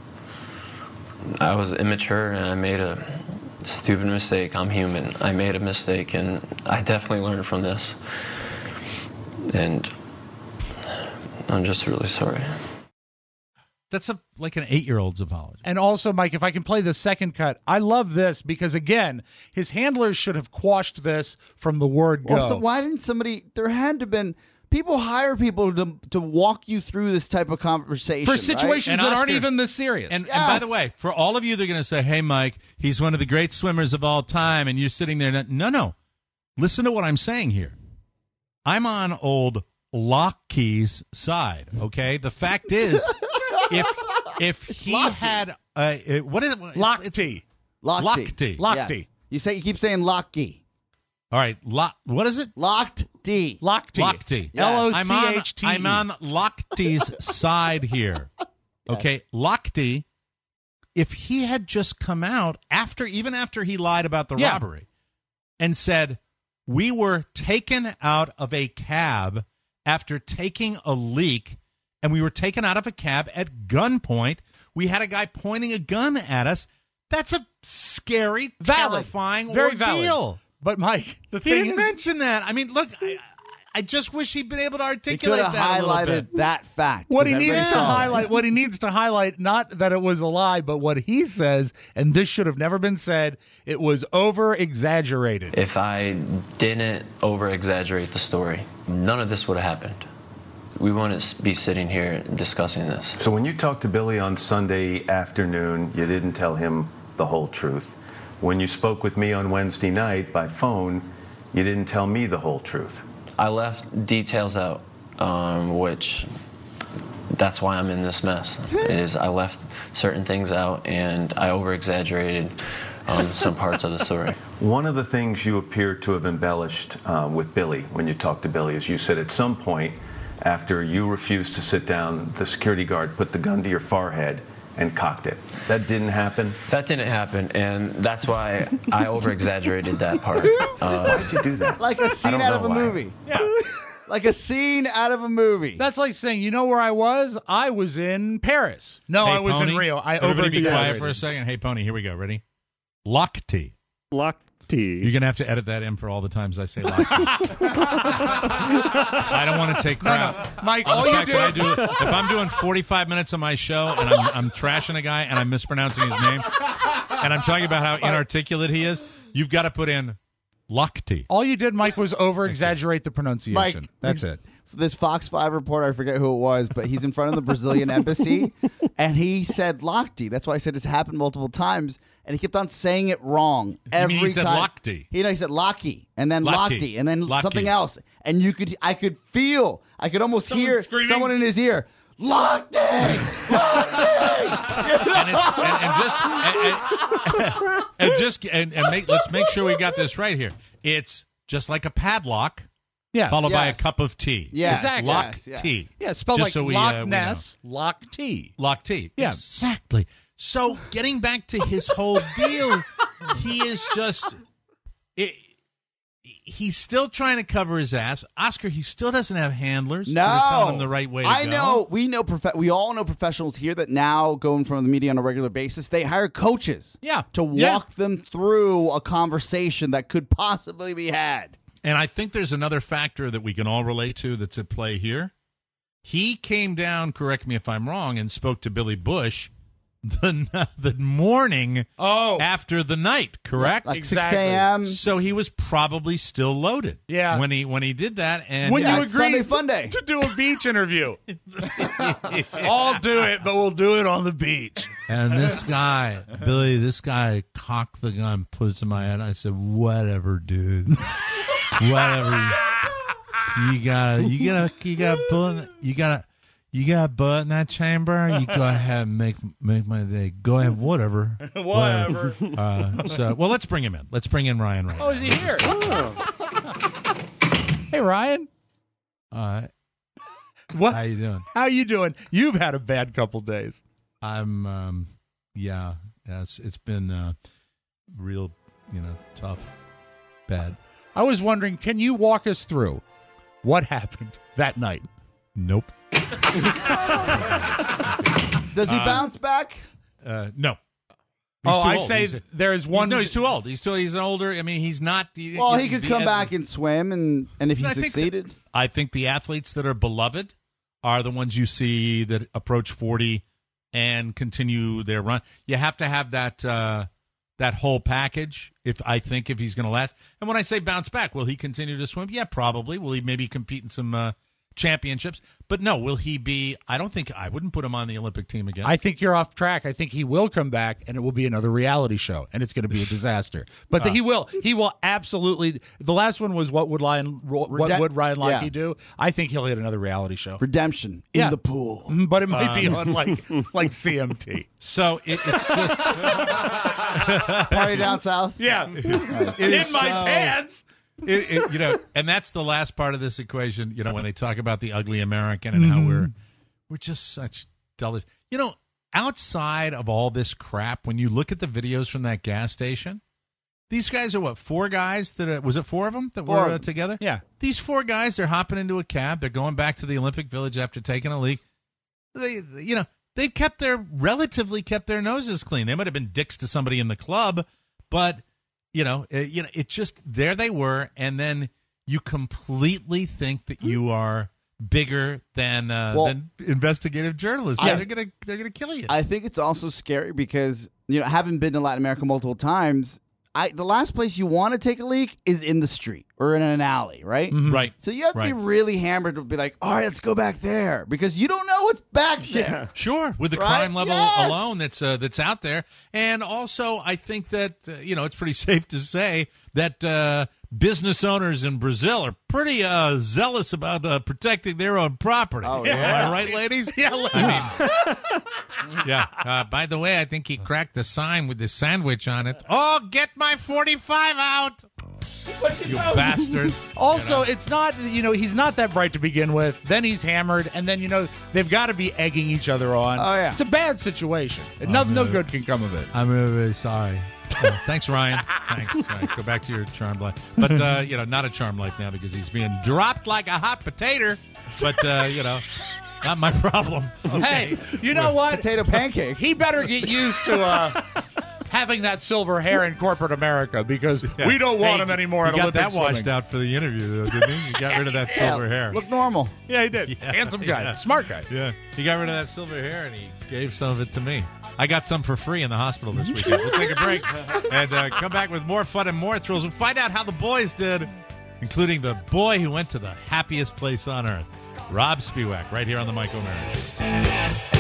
I was immature and I made a stupid mistake. I'm human. I made a mistake and I definitely learned from this. And I'm just really sorry. That's a like an eight-year-old's apology. And also, Mike, if I can play the second cut, I love this because, again, his handlers should have quashed this from the word go. Well, so why didn't somebody? There had to have been people hire people to to walk you through this type of conversation for situations And that aren't Oscar- even this serious. And, and by Yes. the way, for all of you, they're going to say, hey, Mike, he's one of the great swimmers of all time, and you're sitting there. No, no. Listen to what I'm saying here. I'm on old Lochte's side, okay? The fact is, if if he had, uh, uh, what is it? It's- Lochte. it's- Lochte. Lochte. Lochte. Yes. You say you keep saying Lochte. All right, Lo- what is it? Locked D. Lochte. Lochte. L O I'm C on, H T E. I'm on Lochte's side here. Okay, Lochte, if he had just come out after, even after he lied about the Yeah. robbery and said, we were taken out of a cab after taking a leak, and we were taken out of a cab at gunpoint. We had a guy pointing a gun at us. That's a scary, Valid. terrifying Very ordeal. valid. But, Mike, the He thing didn't is, mention that. I mean, look, I, I just wish he'd been able to He articulate could have that a little highlighted bit. that fact. What he 'cause needs everybody to saw it. highlight, what he needs to highlight, not that it was a lie, but what he says, and this should have never been said, it was over exaggerated. If I didn't over exaggerate the story, none of this would have happened. We wouldn't be sitting here discussing this. So when you talked to Billy on Sunday afternoon, you didn't tell him the whole truth. When you spoke with me on Wednesday night by phone, you didn't tell me the whole truth. I left details out, um, which that's why I'm in this mess. Is I left certain things out and I over exaggerated on some parts of the story. One of the things you appear to have embellished uh, with Billy when you talked to Billy is you said at some point after you refused to sit down, the security guard put the gun to your forehead and cocked it. That didn't happen? That didn't happen, and that's why I over exaggerated that part. Uh, Why did you do that? Like a scene don't out know of a why. movie. Yeah. Like a scene out of a movie. That's like saying, you know where I was? I was in Paris. No, Hey, I was Pony, in Rio. I over Everybody be quiet exaggerated. for a second. Hey, Pony, here we go. Ready? Lock-T. Lock-T. You're going to have to edit that in for all the times I say lock-T. I don't want to take crap. No, no. Mike, On all the you fact that I do, if I'm doing forty-five minutes of my show and I'm, I'm trashing a guy and I'm mispronouncing his name and I'm talking about how inarticulate he is, you've got to put in Lock-T. All you did, Mike, was over exaggerate the pronunciation. Mike, That's he's- it. This Fox five reporter, I forget who it was, but he's in front of the Brazilian embassy, and he said Lock-T. That's why I said it's happened multiple times, and he kept on saying it wrong every mean he said time. Lock-T? You know, he said Locky, and then Locky. Lock-T, and then Locky. something else, and you could, I could feel, I could almost Someone hear screaming? someone in his ear, Lock-T, Lock-T. and, it's, and, and just and, and, and just and, and make let's make sure we got this right here. It's just like a padlock, Yeah. followed by a Yes. cup of tea. Yes, Exactly. Lock yes, yes. tea. Yeah, it's spelled Just like so we, Loch uh, we Ness, Lock T. Lock tea. Yeah. Exactly. So getting back to his whole deal, he is just it, he's still trying to cover his ass. Oscar, he still doesn't have handlers No, to tell him the right way to I go. know. We know. Prof- we all know professionals here that now go in front of the media on a regular basis. They hire coaches, Yeah. to walk Yeah. them through a conversation that could possibly be had. And I think there's another factor that we can all relate to that's at play here. He came down, correct me if I'm wrong, and spoke to Billy Bush the the morning Oh. after the night, correct? Like Exactly. six a.m. So he was probably still loaded. Yeah. When he when he did that, and When Yeah, you it's agreed Sunday Funday. to do a beach interview. I'll do it, but we'll do it on the beach. and this guy, Billy, this guy cocked the gun, puts it in my head. I said, "Whatever, dude. Whatever. You gotta, you gotta, you gotta bullet. You gotta, you got a bullet in that chamber. You go ahead and make make my day. Go ahead, whatever, Whatever. Uh, so, well, let's bring him in. Let's bring in Ryan. Right Oh, is he here? Hey, Ryan. All right. What? How you doing? How you doing? You've had a bad couple days. I'm, um, yeah, yeah it's, it's been uh, real, you know, tough, bad. I was wondering, can you walk us through what happened that night? Nope. Does he Uh, bounce back? Uh, no. He's Oh, too I old. say He's- there's one. No, he's too old. He's too. He's an older. I mean, he's not. He, Well, he could be come as- back and swim, and, and if he I think that- succeeded. I think the athletes that are beloved are the ones you see that approach forty and continue their run. You have to have that uh, that whole package. If I think if he's going to last, and when I say bounce back, will he continue to swim? Yeah, probably. Will he maybe compete in some uh, championships? But no, will he be? I don't think I wouldn't put him on the Olympic team again. I think you're off track. I think he will come back, and it will be another reality show, and it's going to be a disaster. But the, Uh. he will. He will absolutely. The last one was what would Ryan? What Redem- would Ryan Lochte yeah. do? I think he'll hit another reality show. Redemption in Yeah. the pool. Mhm, But it might be Um. on like like C M T. so it, it's just Party down south. Yeah, it in is my so- pants. it, it, you know, and that's the last part of this equation. You know, when they talk about the ugly American and how we're we're just such dullish. You know, outside of all this crap, when you look at the videos from that gas station, these guys are what four guys that are, was it four of them that Four were of uh, them. together? Yeah. These four guys, they're hopping into a cab. They're going back to the Olympic Village after taking a leak. They, you know, they kept their relatively kept their noses clean. They might have been dicks to somebody in the club, but. You know, it, you know, it just there they were, and then you completely think that you are bigger than uh, Well, than investigative journalists. I- Yeah, they're gonna they're gonna kill you. I think it's also scary because, you know, having been to Latin America multiple times, I the last place you want to take a leak is in the street or in an alley, right? Mhm. Right. So you have to be Right. really hammered to be like, all right, let's go back there because you don't know what's back there. Sure, with the Right? crime level Yes. alone that's uh, that's out there, and also I think that uh, you know it's pretty safe to say that uh, business owners in Brazil are pretty uh, zealous about uh, protecting their own property. Oh, Am yeah. I right, ladies? Yeah, I mean, yeah. Uh, by the way, I think he cracked the sign with the sandwich on it. Oh, get my forty-five out! You bastard. Also, it's not, you know, he's not that bright to begin with. Then he's hammered, and then, you know, they've got to be egging each other on. Oh, yeah. It's a bad situation. And no, no good can come of it. I'm really sorry. Oh, thanks, Ryan. Thanks. All right, go back to your charmed life. But, uh, you know, not a charmed life now because he's being dropped like a hot potato. But, uh, you know, not my problem. Okay. Hey, you know what? Potato pancakes. He better get used to uh, having that silver hair in corporate America because Yeah. we don't want Hey, him anymore He at got Olympic that washed swimming. out for the interview, though, didn't he? You got rid of that silver Yeah, hair. Look normal. Yeah, he did. Yeah, Handsome guy. yeah. Smart guy. Yeah, he got rid of that silver hair and he gave some of it to me. I got some for free in the hospital this weekend. We'll take a break and uh, come back with more fun and more thrills. We'll find out how the boys did, including the boy who went to the happiest place on earth, Rob Spiewak, right here on the Mike O'Mara Show.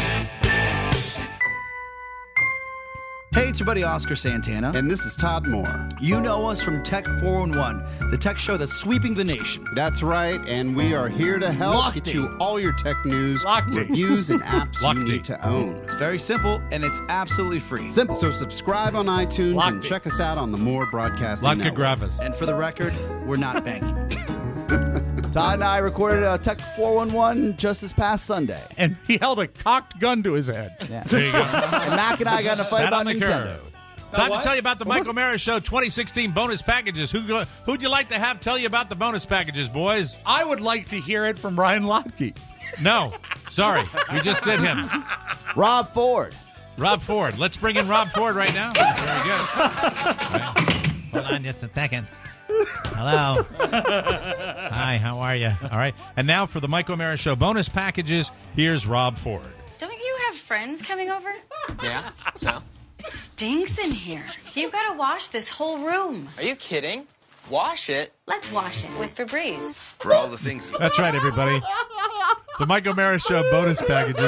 Hey, it's your buddy Oscar Santana. And this is Todd Moore. You know us from Tech four one one, the tech show that's sweeping the nation. That's right, and we are here to help Locked get in. you all your tech news, Locked in. reviews, and apps Locked you in. need to own. It's very simple, and it's absolutely free. Simple. So subscribe on iTunes Locked and in. check us out on the More Broadcasting Latka Network. Gravis. And for the record, we're not banging. Todd and I recorded a Tech four one one just this past Sunday. And he held a cocked gun to his head. Yeah. There you go. And Mac and I got in a fight Sat about on the Nintendo. curb. Time to tell you about the Mike O'Mara Show twenty sixteen bonus packages. Who go- who'd you like to have tell you about the bonus packages, boys? I would like to hear it from Ryan Lotke. No, sorry, we just did him. Rob Ford. Rob Ford. Let's bring in Rob Ford right now. Very good. Hold on just a second. Hello. Hi, how are you? All right. And now for the Mike O'Mara Show bonus packages, here's Rob Ford. Don't you have friends coming over? Yeah, so? It stinks in here. You've got to wash this whole room. Are you kidding? Wash it? Let's wash it with Febreze. For all the things you That's right, everybody. The Mike O'Mara Show bonus packages.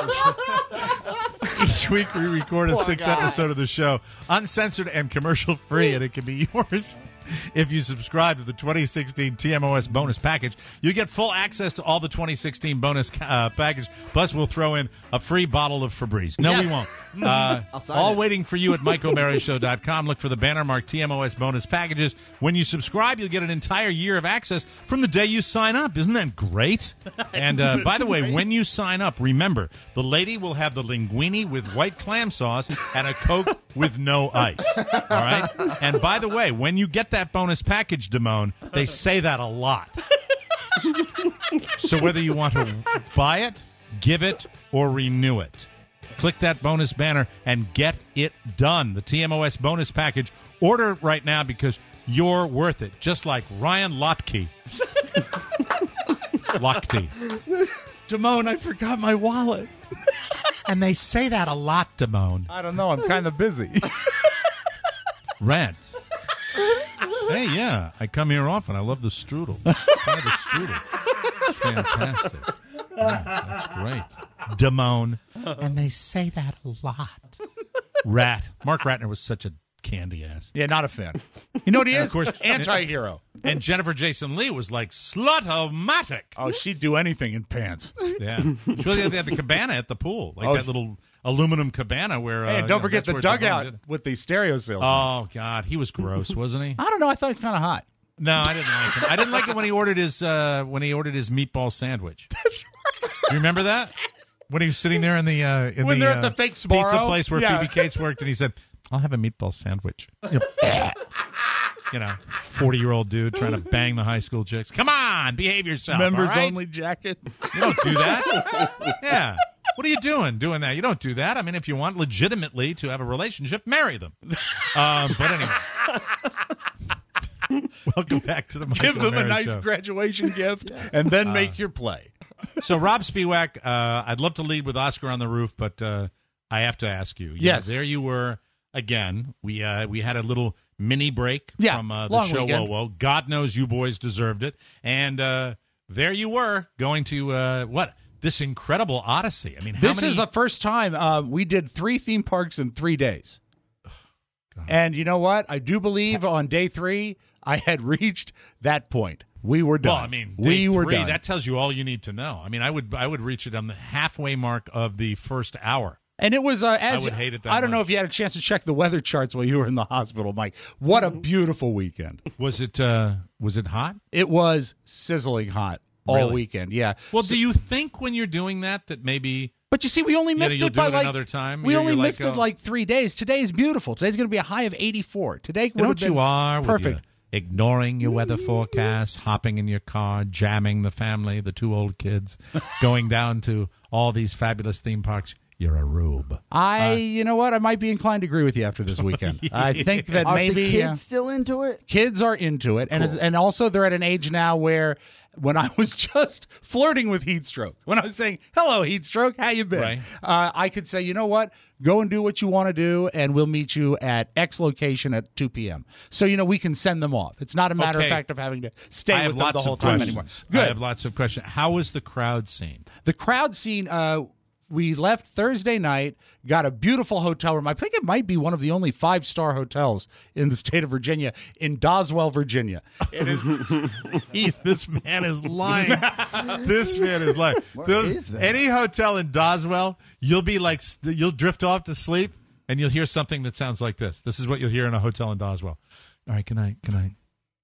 Each week we record a six episode of the show, uncensored and commercial free, and it can be yours. If you subscribe to the twenty sixteen T M O S bonus package, you get full access to all the twenty sixteen bonus uh, package. Plus, we'll throw in a free bottle of Febreze. No, Yes. we won't. Uh, I'll sign all it. waiting for you at Mike O'Mara Show dot com. Look for the banner marked T M O S bonus packages. When you subscribe, you'll get an entire year of access from the day you sign up. Isn't that great? And uh, by the way, when you sign up, remember, the lady will have the linguine with white clam sauce and a Coke with no ice. All right? And by the way, when you get that bonus package, Damone, they say that a lot. So whether you want to buy it, give it, or renew it, click that bonus banner and get it done. The T M O S bonus package. Order it right now because you're worth it. Just like Ryan Lotke. Lotke. Damone, I forgot my wallet. And they say that a lot, Damone. I don't know. I'm kind of busy. Rant. Hey, yeah. I come here often. I love the strudel. Try the strudel. It's fantastic. Yeah, that's great. Damone. And they say that a lot. Rat. Mark Ratner was such a candy ass. Yeah, not a fan. You know what he And is? of course, Anti-hero. And Jennifer Jason Leigh was like slut-o-matic. Oh, she'd do anything in pants. Yeah. She really had the cabana at the pool. Like Oh, that little aluminum cabana where... Hey, uh, and you don't know, forget that's the where Damone dugout did it. with the stereo salesman. Oh, God. He was gross, wasn't he? I don't know. I thought he was kind of hot. No, I didn't like him. I didn't like it when he ordered his uh, when he ordered his meatball sandwich. That's right. You remember that? When he was sitting there in the uh, in When the, they're at uh, the fake pizza Sbarro? place where Yeah. Phoebe Cates worked, and he said, "I'll have a meatball sandwich." You know, you know, forty-year-old dude trying to bang the high school chicks. Come on, behave yourself. Members all right? only jacket. You don't do that. Yeah. What are you doing doing that? You don't do that. I mean, if you want legitimately to have a relationship, marry them. Um, but anyway. Welcome back to the Michael Give them a Mara nice Show. graduation gift, and then Uh, make your play. So, Rob Spiewak, uh, I'd love to lead with Oscar on the Roof, but uh, I have to ask you. you Yes. know, there you were again. We uh, we had a little mini break Yeah, from uh, the long show. weekend. Whoa, whoa. God knows you boys deserved it. And uh, there you were going to, uh, what, this incredible odyssey. I mean, how This many... is the first time uh, we did three theme parks in three days. And you know what? I do believe on day three, I had reached that point. We were done. Well, I mean, we day were three, done. that tells you all you need to know. I mean, I would I would reach it on the halfway mark of the first hour. And it was uh, as I would hate it that I don't know much. if you had a chance to check the weather charts while you were in the hospital, Mike. What a beautiful weekend. Was it uh, was it hot? It was sizzling hot all Really? weekend. Yeah. Well, So- do you think when you're doing that that maybe But you see, we only You know, missed you'll it do by it like another time? We You're- only you're like, missed it oh. like three days. Today's beautiful. Today's going to be a high of eighty-four. Today You would know have what been you are? with perfect. your- ignoring your weather forecast, hopping in your car, jamming the family, the two old kids, going down to all these fabulous theme parks. You're a rube. I, you know what? I might be inclined to agree with you after this weekend. I think that Are maybe the kids uh, still into it? kids are into it, and Cool. as, and also they're at an age now where when I was just flirting with heat stroke, when I was saying hello heat stroke, how you been? Right. Uh, I could say, you know what? Go and do what you want to do, and we'll meet you at X location at two p.m. So you know we can send them off. It's not a matter Okay. of fact of having to stay I have with them lots the whole of time questions. anymore. I Good. have lots of questions. How was the crowd scene? The crowd scene, uh, we left Thursday night, got a beautiful hotel room. I think it might be one of the only five star hotels in the state of Virginia, in Doswell, Virginia. It is. He's, this man is lying. This man is lying. What Those- is that? Any hotel in Doswell, you'll be like, st- you'll drift off to sleep, and you'll hear something that sounds like this. This is what you'll hear in a hotel in Doswell. All right, good night, good night.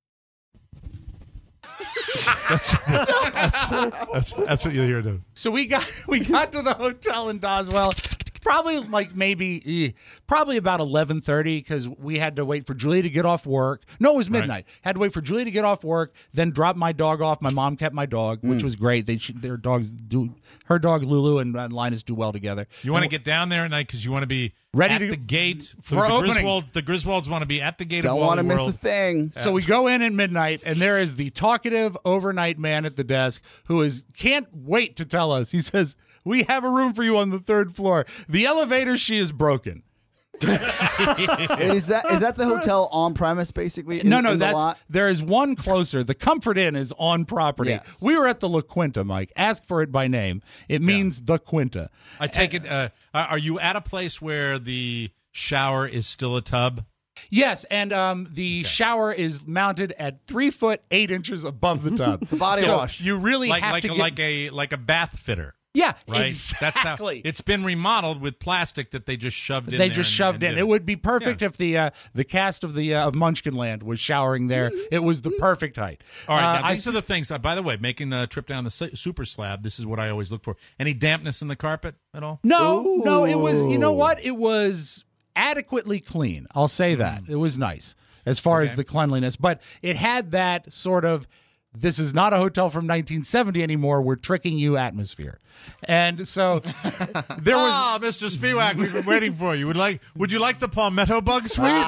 that's, that's, that's, that's what you'll hear, though. So we got we got to the hotel in Doswell. Probably like maybe eh, probably about eleven thirty because we had to wait for Julia to get off work. No, it was Right. midnight. Had to wait for Julia to get off work, then drop my dog off. My mom kept my dog, which was great. They their dogs do her dog Lulu and, and Linus do well together. You want to get down there at night because you want to be Ready at to- the gate for the opening. Griswold, the Griswolds want to be at the gate Don't of want to Wally miss a World. thing. So we go in at midnight, and there is the talkative overnight man at the desk who is can't wait to tell us. He says, "We have a room for you on the third floor. The elevator, she is broken." And is that is that the hotel on premise basically? In, no, no, in the that's lot? there is one closer. The Comfort Inn is on property. Yes. We were at the La Quinta, Mike. Ask for it by name. It means the Quinta. I take it. Uh, are you at a place where the shower is still a tub? Yes, and um, the shower is mounted at three foot eight inches above the tub. The body So wash. You really like have like to a, get like a like a bath fitter. yeah, Right. exactly. That's how it's been remodeled with plastic that they just shoved in. They there just and- shoved and in. did It would be perfect if the uh, the cast of the uh, of Munchkinland was showering there. It was the perfect height. All right, Uh, now I- these are the things. Uh, by the way, making a trip down the su- super slab. This is what I always look for. Any dampness in the carpet at all? no, no. It was. You know what? It was adequately clean. I'll say that. It was nice as far as Okay. the cleanliness, but it had that sort of. This is not a hotel from nineteen seventy anymore. We're tricking you atmosphere, and so there was. Oh, Mister Spiewak, we've been waiting for you. Would like? Would you like the palmetto bug suite?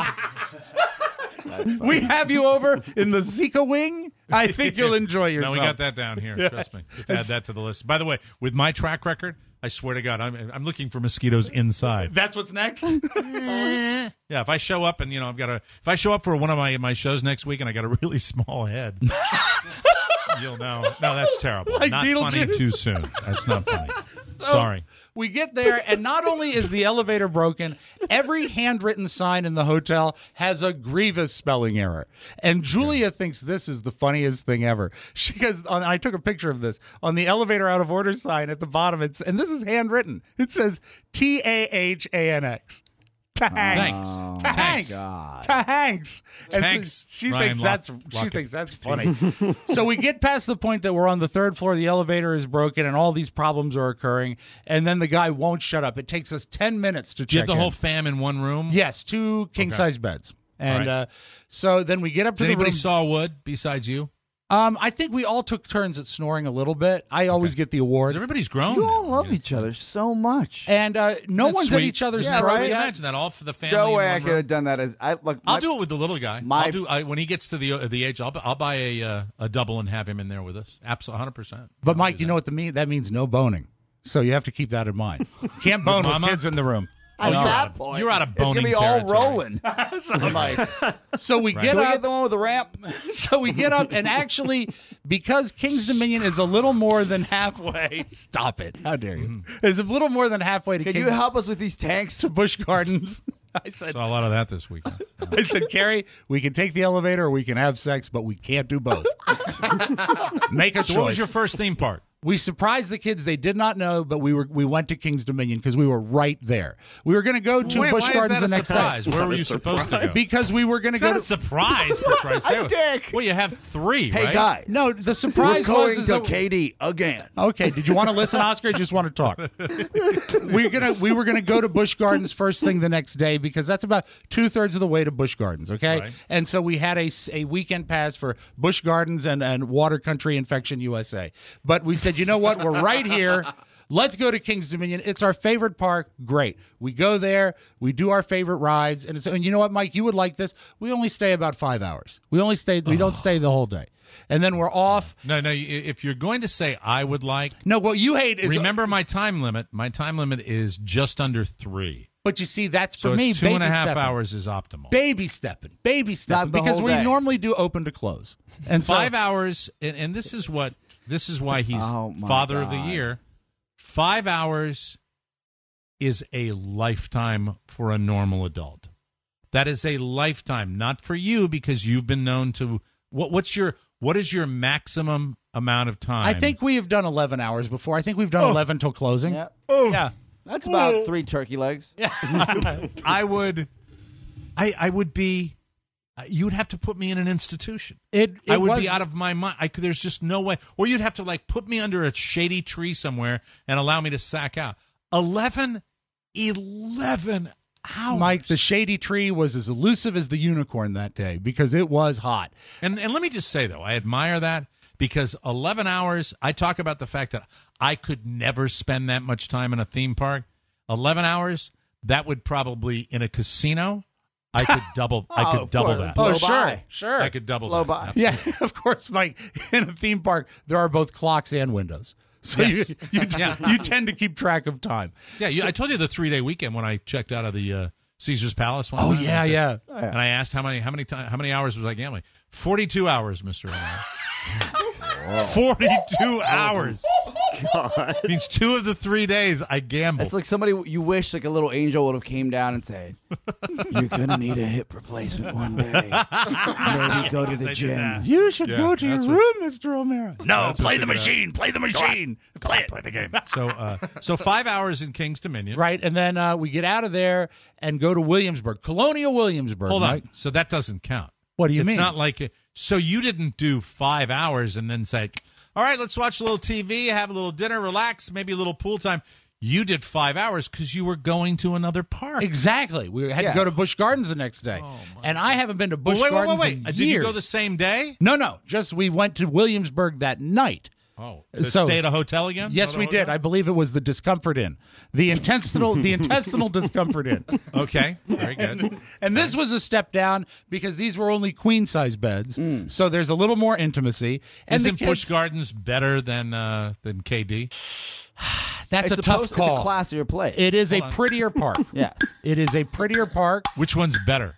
We have you over in the Zika wing. I think you'll enjoy yourself. No, we got that down here. Yeah. Trust me. Just add It's- that to the list. By the way, with my track record, I swear to God, I'm I'm looking for mosquitoes inside. That's what's next. Yeah, if I show up and you know I've got a if I show up for one of my my shows next week and I got a really small head, you'll know. No, that's terrible. Like not funny Beetlejuice. too soon. That's not funny. Sorry. We get there, and not only is the elevator broken, every handwritten sign in the hotel has a grievous spelling error. And Julia thinks this is the funniest thing ever. She goes, on, I took a picture of this on the elevator out of order sign at the bottom. It's and this is handwritten. It says T A H A N X. Tanks. Oh, Tanks. God. Tanks. And so Tanks. she Ryan thinks Lock- that's she Lockett. thinks that's funny. So we get past the point that we're on the third floor, the elevator is broken, and all these problems are occurring, and then the guy won't shut up. It takes us ten minutes to Do you check have the in. whole fam in one room? Yes, two king size beds. And All right. uh, so then we get up to Does the anybody room. saw wood besides you? Um, I think we all took turns at snoring a little bit. I always get the award. Everybody's grown. You all love each other so much. And uh, no That's one's sweet. at each other's Yeah, throat right? yet. Imagine that all for the family. No in way one I could room. have done that. As I like. I'll my- do it with the little guy. my- I'll do I, when he gets to the uh, the age. I'll, bu- I'll buy a uh, a double and have him in there with us. Absolutely, one hundred percent. But Mike, you know what the mean? That means no boning. So you have to keep that in mind. Can't bone with Mama? kids in the room. At you're that out of- point, you're out of it's gonna boning be all territory. rolling. I'm like, So we Right. get do we up. get the one with the ramp? So we get up, and actually, because King's Dominion is a little more than halfway. Stop it! How dare you? Is a little more than halfway to Can King, you help us with these tanks? to Busch Gardens. I said, Saw a lot of that this weekend. I said, Carrie, we can take the elevator or we can have sex, but we can't do both. Make a So choice. what was your first theme park? We surprised the kids. They did not know, but we were we went to King's Dominion because we were right there. We were going to go to Wait, Busch why Gardens is that the a next surprise? day. Where were you supposed to go? Because we were going to It's go not a to surprise for Christ's sake. Dick. Well, you have three, Hey right? guys, No, the surprise we're going was is to that- K D again. Okay, did you want to listen, Oscar? Or just want to talk? We're gonna we were gonna go to Busch Gardens first thing the next day because that's about two thirds of the way to Busch Gardens. Okay, Right. and so we had a, s- a weekend pass for Busch Gardens and and Water Country Infection U S A. But we said, you know what? We're right here. Let's go to King's Dominion. It's our favorite park. Great. We go there. We do our favorite rides, and, it's, and you know what, Mike? You would like this. We only stay about five hours. We only stay. We don't stay the whole day, and then we're off. No, no. you- If you're going to say I would like, No, what you hate is remember my time limit. My time limit is just under three. But you see, that's for So me. it's two and a baby half stepping. hours is optimal. Baby stepping, baby stepping, the because whole we day. normally do open to close, and so Five hours, and, and this is what this is why he's Oh, my father of the God. year. Five hours is a lifetime for a normal adult. That is a lifetime, not for you because you've been known to. What what's your what is your maximum amount of time? I think we have done eleven hours before. I think we've done Oh. eleven till closing. Yeah. Yeah, That's about three turkey legs. I would, I I would be. You would have to put me in an institution. it. it I would was, be out of my mind. I could, there's just no way. Or you'd have to like put me under a shady tree somewhere and allow me to sack out. Eleven, eleven hours. Mike. The shady tree was as elusive as the unicorn that day because it was hot. And and let me just say though, I admire that because eleven hours. I talk about the fact that I could never spend that much time in a theme park. Eleven hours. That would probably in a casino. I could double. I Oh, could of double course. that. Blow Oh, sure, by. sure. I could double Blow that. by. Absolutely. Yeah, of course, Mike. In a theme park, there are both clocks and windows, so Yes. you you, Yeah. you tend to keep track of time. Yeah, you, I told you the three day weekend when I checked out of the uh, Caesar's Palace. One Oh time, yeah, I said- yeah. And I asked how many how many time, how many hours was I gambling? Forty two hours, Mister Omar. Forty two hours. God. Means two of the three days I gambled. It's like somebody you wish like a little angel would have came down and said, "You're gonna need a hip replacement one day. Maybe go to the gym." You should Yeah, go to your that's what- room, Mister O'Mara. No, That's play what the you got. machine. Play the machine. Play it. Play the game. so uh, so five hours in King's Dominion. Right, and then uh, we get out of there and go to Williamsburg, Colonial Williamsburg. Hold Mike. on. So that doesn't count. What do you it's mean? It's not like so you didn't do five hours and then say, "All right, let's watch a little T V, have a little dinner, relax, maybe a little pool time." You did five hours because you were going to another park. Exactly. We had Yeah. to go to Busch Gardens the next day, and I haven't been to Busch Well, wait, wait, Gardens wait, wait. in Uh, Did you years. go the same day? No, no. Just we went to Williamsburg that night. Oh, So- stay at a hotel again? Yes, Go to we a did. hotel? I believe it was the Discomfort Inn, the intestinal, the intestinal Discomfort Inn. Okay, very good. And this was a step down because these were only queen size beds, so there's a little more intimacy. And Isn't the Busch kids, Gardens better than uh, than K D? that's It's a tough post- call. It's a classier place. It is Hold a on. prettier park. Yes. It is a prettier park Which one's better?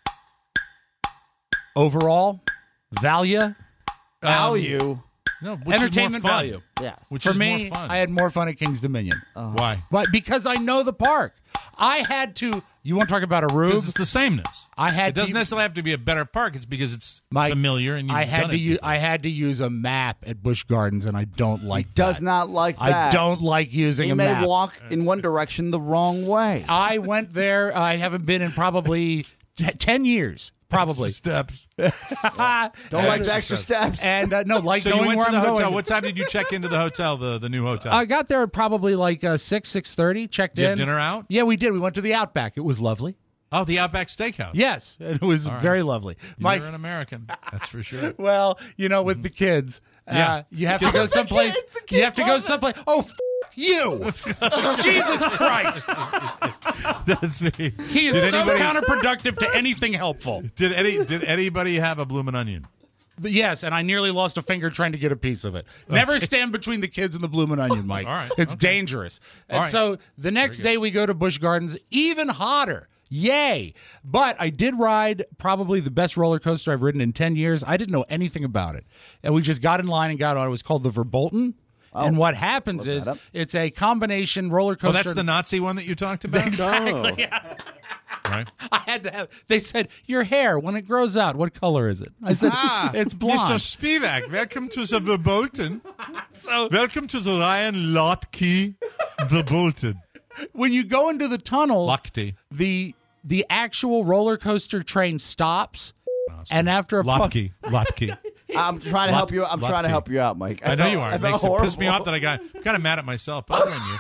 overall. Value, Value. No, which entertainment is more fun? value. Yes. Which For is me, more fun? I had more fun at King's Dominion. Why? Why? Because I know the park. I had to. You want to talk about a Because rube? it's the sameness. I had It doesn't to, necessarily have to be a better park. It's because it's Mike, familiar and you've I had done to it use. before. I had to use a map at Busch Gardens, and I don't like. Does that. not like I that. don't like using He a may map. walk in one direction the wrong way. I went there. I haven't been in probably t- ten years. Probably. steps. Don't like the extra steps. And uh, no, like So you knowing went where to the I'm hotel. going. What time did you check into the hotel? The the new hotel. I got there at probably like uh, six six thirty. Checked Did you in. have dinner out? Yeah, we did. We went to the Outback. It was lovely. Oh, the Outback Steakhouse. Yes, it was All right. very lovely. Mike, You're an American, that's for sure. well, you know, with the kids, Yeah. uh, you have to go someplace. You have to go someplace. Oh, f- you! Jesus Christ! That's the, He is did so anybody, counterproductive to anything helpful. did any did anybody have a bloomin' onion? Yes, and I nearly lost a finger trying to get a piece of it. Never stand between the kids and the bloomin' onion, Mike. All right, it's okay. dangerous. And All right. so the next day we go to Busch Gardens, even hotter. Yay! But I did ride probably the best roller coaster I've ridden in ten years. I didn't know anything about it, and we just got in line and got on. It was called the Verbolten. Oh, and what happens look is that up. it's a combination roller coaster. Oh, that's the Nazi one that you talked about? Exactly. Yeah. Right. I had to have. They said your hair when it grows out, what color is it? I said Ah, it's blonde. Mister Spivak, welcome to the Verbolten. So- welcome to the Ryan Lotke Verbolten. When you go into the tunnel, Lochte. the the actual roller coaster train stops, and after a Lotke. Lotke. I'm trying to Lot- help you. I'm trying to Lotke. help you out, Mike. I, know felt- you are. I It felt makes it piss me horrible. off that I got kind of mad at myself bothering you.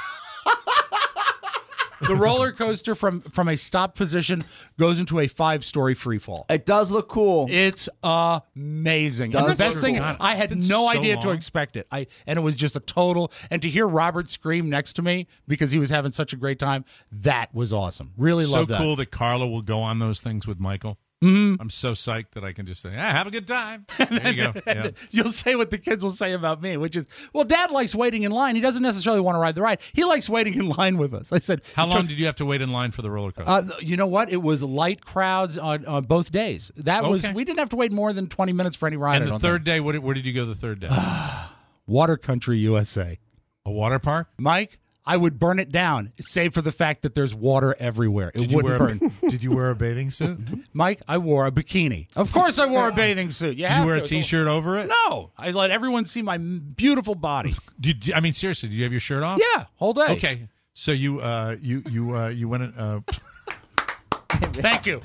the roller coaster from from a stop position goes into a five story free fall. It does look cool. It's amazing. And the Does best look thing, cool. I had It's no so idea to long. expect it. I and it was just a total. And to hear Robert scream next to me because he was having such a great time, that was awesome. Really So love that. cool that Carla will go on those things with Michael. Mm-hmm. I'm so psyched that I can just say, ah, have a good time. There you go. Yeah. You'll say what the kids will say about me, which is, well, Dad likes waiting in line. He doesn't necessarily want to ride the ride. He likes waiting in line with us. I said, How it long took- did you have to wait in line for the roller coaster? Uh, you know what? It was light crowds on, on both days. That was Okay. we didn't have to wait more than twenty minutes for any ride. and I the don't third think. day, what, where did you go the third day? Water Country U S A. A water park? Mike, I would burn it down, save for the fact that there's water everywhere. It Did you, wouldn't wear burn. a, did you wear a bathing suit? Mike, I wore a bikini. Of course, I wore a bathing suit. You Did have you wear to. a T-shirt over it? No, I let everyone see my m- beautiful body. Did, I mean, seriously, did you have your shirt off? Yeah, whole day. Okay, so you uh, you you uh, you went. Uh, Thank you.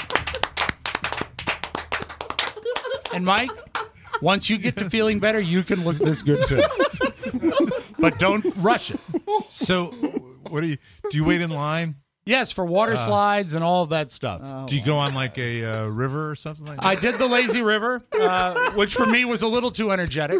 And Mike, once you get to feeling better, you can look this good too. But don't rush it. so, what do you do? You wait in line? Yes, for water Uh, slides and all of that stuff. Do you go on like a uh, river or something like that? I did the lazy river, uh, which for me was a little too energetic.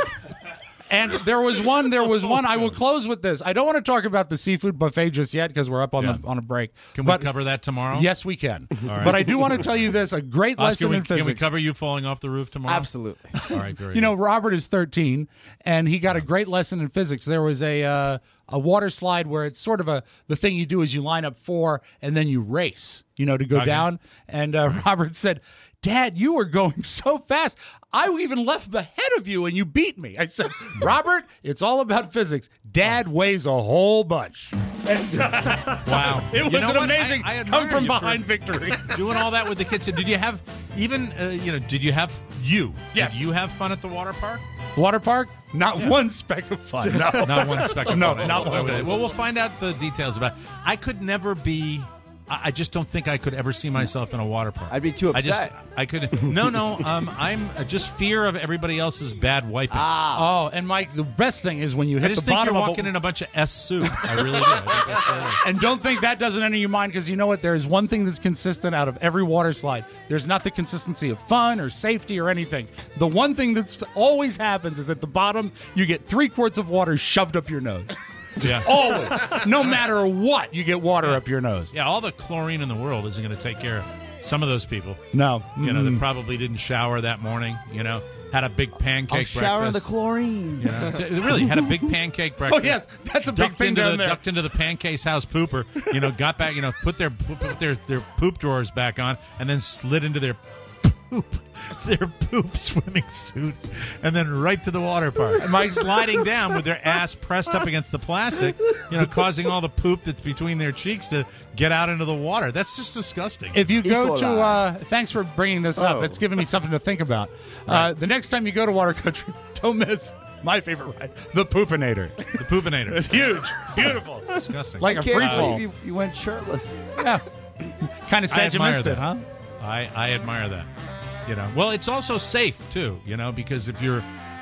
And there was one. There was one. I will close with this. I don't want to talk about the seafood buffet just yet because we're up on Yeah. the on a break. Can but, we cover that tomorrow? Yes, we can. right. But I do want to tell you this: a great Oscar, lesson we, in physics. can we cover you falling off the roof tomorrow? Absolutely. All right, very You know, good. Robert is thirteen, and he got a great lesson in physics. There was a uh, a water slide where it's sort of a the thing you do is you line up four and then you race, you know, to go Okay. down. And uh, Robert said, "Dad, you were going so fast. I even left ahead of you, and you beat me." I said, "Robert, it's all about physics. Dad weighs a whole bunch." And, Wow. It was You know an what? amazing I- I admire come from you for behind victory. Doing all that with the kids. Did you have even, uh, you know, did you have you? Yes. Did you have fun at the water park? Water park, not one speck of fun. No, Not one speck of No, fun. not one. Okay. Well, we'll find out the details about it. I could never be. I I just don't think I could ever see myself in a water park. I'd be too I just, upset. I could. No, no. Um, I'm uh, just fear of everybody else's bad wiping. Oh, and Mike, the best thing is when you I hit just the think bottom you're of a- walking in a bunch of S soup. I really do. I think that's what it is. And don't think that doesn't enter your mind because you know what? There is one thing that's consistent out of every water slide. There's not the consistency of fun or safety or anything. The one thing that's always happens is at the bottom, you get three quarts of water shoved up your nose. Yeah. Always. No matter what, you get water up your nose. Yeah, all the chlorine in the world isn't going to take care of some of those people. No. You know, Mm. that probably didn't shower that morning, you know, had a big pancake I'll shower in the breakfast. chlorine. You know, They really had a big pancake breakfast. Oh, yes. That's a big ducked thing into down the, there. Ducked into the pancake house pooper. You know, got back. You know, put their put their their poop drawers back on, and then slid into their poop their poop swimming suit, and then right to the water park. My- sliding down with their ass pressed up against the plastic. You know, causing all the poop that's between their cheeks to get out into the water. That's just disgusting. If you go Equal to, eye. uh, thanks for bringing this up. Oh. It's giving me something to think about. Uh, the next time you go to Water Country, don't miss my favorite ride, the Poopinator. The poopinator. It's huge, beautiful, Disgusting. like a Can't free believe fall. You, you went shirtless. Yeah, kind of I sad you admire missed that. it, huh? I, I admire that. You know, well, it's also safe too. You know, because if you're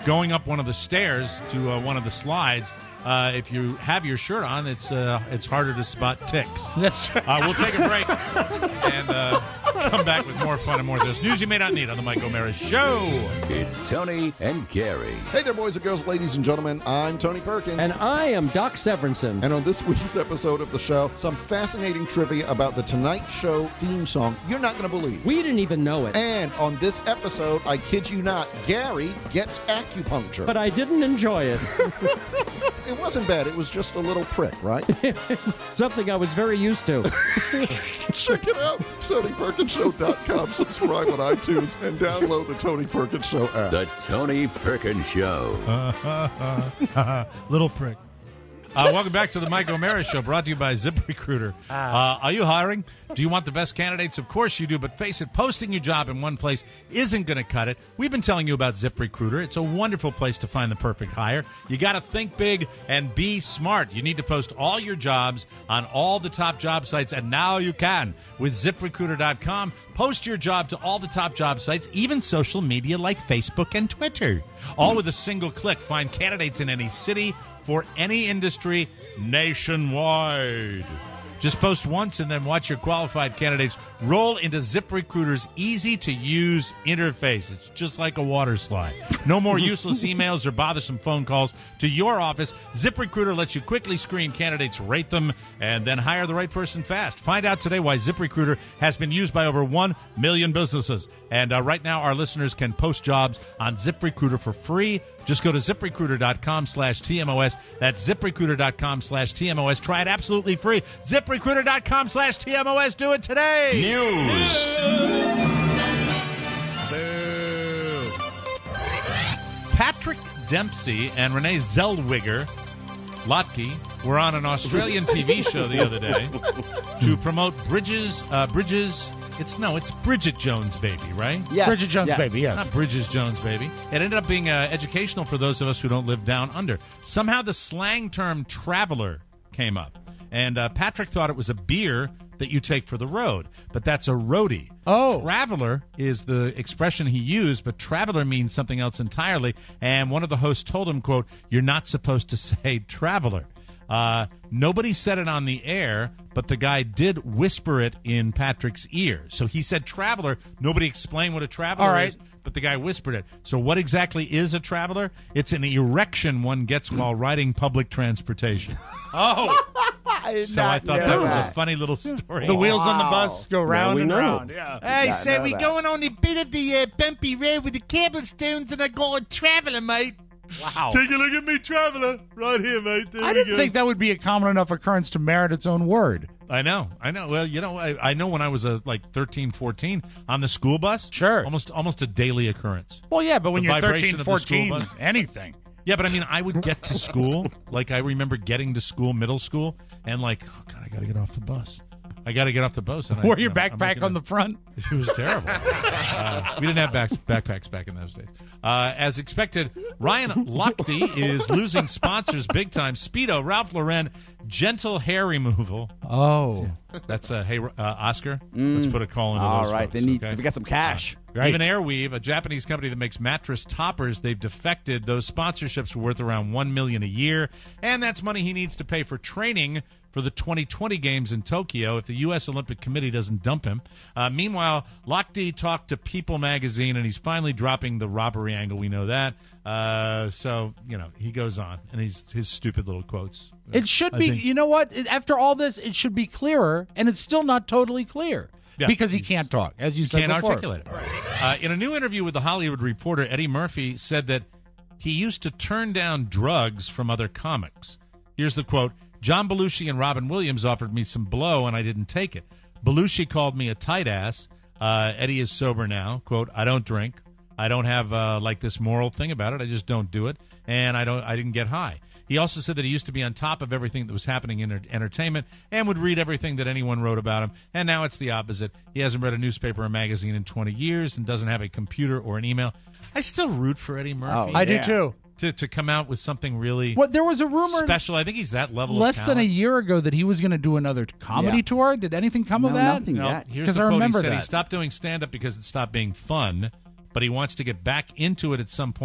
going up one of the stairs to uh, one of the slides. Uh, if you have your shirt on, it's uh, it's harder to spot ticks. That's uh, we'll take a break and uh, come back with more fun and more of this news you may not need on the Mike O'Mara Show. It's Tony and Gary. Hey there, boys and girls, ladies and gentlemen. I'm Tony Perkins. And I am Doc Severinsen. And on this week's episode of the show, some fascinating trivia about the Tonight Show theme song you're not going to believe. We didn't even know it. And on this episode, I kid you not, Gary gets acupuncture. But I didn't enjoy it. It wasn't bad. It was just a little prick, right? Something I was very used to. Check it out. Tony Perkins Show dot com. Subscribe on iTunes and download the Tony Perkins Show app. The Tony Perkins Show. Little prick. Uh, welcome back to the Mike O'Mara Show, brought to you by ZipRecruiter. Uh, are you hiring? Do you want the best candidates? Of course you do, but face it, posting your job in one place isn't going to cut it. We've been telling you about ZipRecruiter. It's a wonderful place to find the perfect hire. You got to think big and be smart. You need to post all your jobs on all the top job sites, and now you can with zip recruiter dot com. Post your job to all the top job sites, even social media like Facebook and Twitter. All with a single click. Find candidates in any city for any industry nationwide. Just post once and then watch your qualified candidates roll into ZipRecruiter's easy-to-use interface. It's just like a water slide. No more useless emails or bothersome phone calls to your office. ZipRecruiter lets you quickly screen candidates, rate them, and then hire the right person fast. Find out today why ZipRecruiter has been used by over one million businesses. And uh, right now, our listeners can post jobs on ZipRecruiter for free. Just go to ziprecruiter dot com slash T M O S. That's ziprecruiter dot com slash T M O S. Try it absolutely free. ziprecruiter dot com slash T M O S. Do it today. News. Boo. Patrick Dempsey and Renee Zellweger Lotke were on an Australian T V show the other day to promote Bridges, uh, Bridges, it's no, it's Bridget Jones' Baby, right? Yes. Bridget Jones' Yes. Baby, yes. Not Bridges Jones' Baby. It ended up being uh, educational for those of us who don't live down under. Somehow the slang term traveler came up, and uh, Patrick thought it was a beer that you take for the road, but that's a roadie. Oh. Traveler is the expression he used, but traveler means something else entirely, and one of the hosts told him, quote, "You're not supposed to say traveler." Uh, nobody said it on the air, but the guy did whisper it in Patrick's ear. So he said traveler. Nobody explained what a traveler All right. is, but the guy whispered it. So what exactly is a traveler? It's an erection one gets while riding public transportation. Oh. I So I thought that was a funny little story. The wheels on the bus go round we and know. round. Yeah. Hey, Yeah, I say know we that. going on a bit of the uh, bumpy road with the cobblestones, and I got a traveler, mate. Wow. Take a look at me, traveler, right here, mate. There I we didn't go. think that would be a common enough occurrence to merit its own word. I know, I know. Well, you know, I, I know when I was uh, like thirteen, fourteen on the school bus. Sure. Almost almost a daily occurrence. Well, yeah, but when The you're vibration thirteen, of the school fourteen, bus. anything. Yeah, but I mean, I would get to school. Like, I remember getting to school, middle school, and like, oh, God, I got to get off the bus. I got to get off the bus. And I, Wore your you know, I'm backpack looking on at- the front. It was terrible. uh, we didn't have backs, backpacks back in those days. Uh, as expected, Ryan Lochte is losing sponsors big time. Speedo, Ralph Lauren, gentle hair removal. Oh. That's a, hey, uh, Oscar, let's put a call into All those right, folks, they need. okay? They got some cash. Right. Even Airweave, a Japanese company that makes mattress toppers, they've defected. Those sponsorships were worth around one million dollars a year, and that's money he needs to pay for training for the twenty twenty games in Tokyo if the U S Olympic Committee doesn't dump him. Uh, meanwhile, Lochte talked to People magazine, and he's finally dropping the robbery angle. We know that. Uh, so, you know, he goes on, and he's his stupid little quotes. It should I be, think- you know what? It- After all this, it should be clearer, and it's still not totally clear. Yeah, because he he's- can't talk, as you He said can't before. articulate it. Uh, in a new interview with The Hollywood Reporter, Eddie Murphy said that he used to turn down drugs from other comics. Here's the quote. John Belushi and Robin Williams offered me some blow, and I didn't take it. Belushi called me a tight ass. Uh, Eddie is sober now. Quote, I don't drink. I don't have uh, like this moral thing about it. I just don't do it, and I don't. I didn't get high. He also said that he used to be on top of everything that was happening in entertainment and would read everything that anyone wrote about him. And now it's the opposite. He hasn't read a newspaper or magazine in twenty years and doesn't have a computer or an email. I still root for Eddie Murphy. I do too. To to come out with something really What there was a rumor special. I think he's that level less of than a talent. year ago that he was going to do another comedy Yeah. tour. Did anything come of No, that? nothing No, yet. here's 'Cause the I quote. remember he said that. he stopped doing stand-up because it stopped being fun, but he wants to get back into it at some point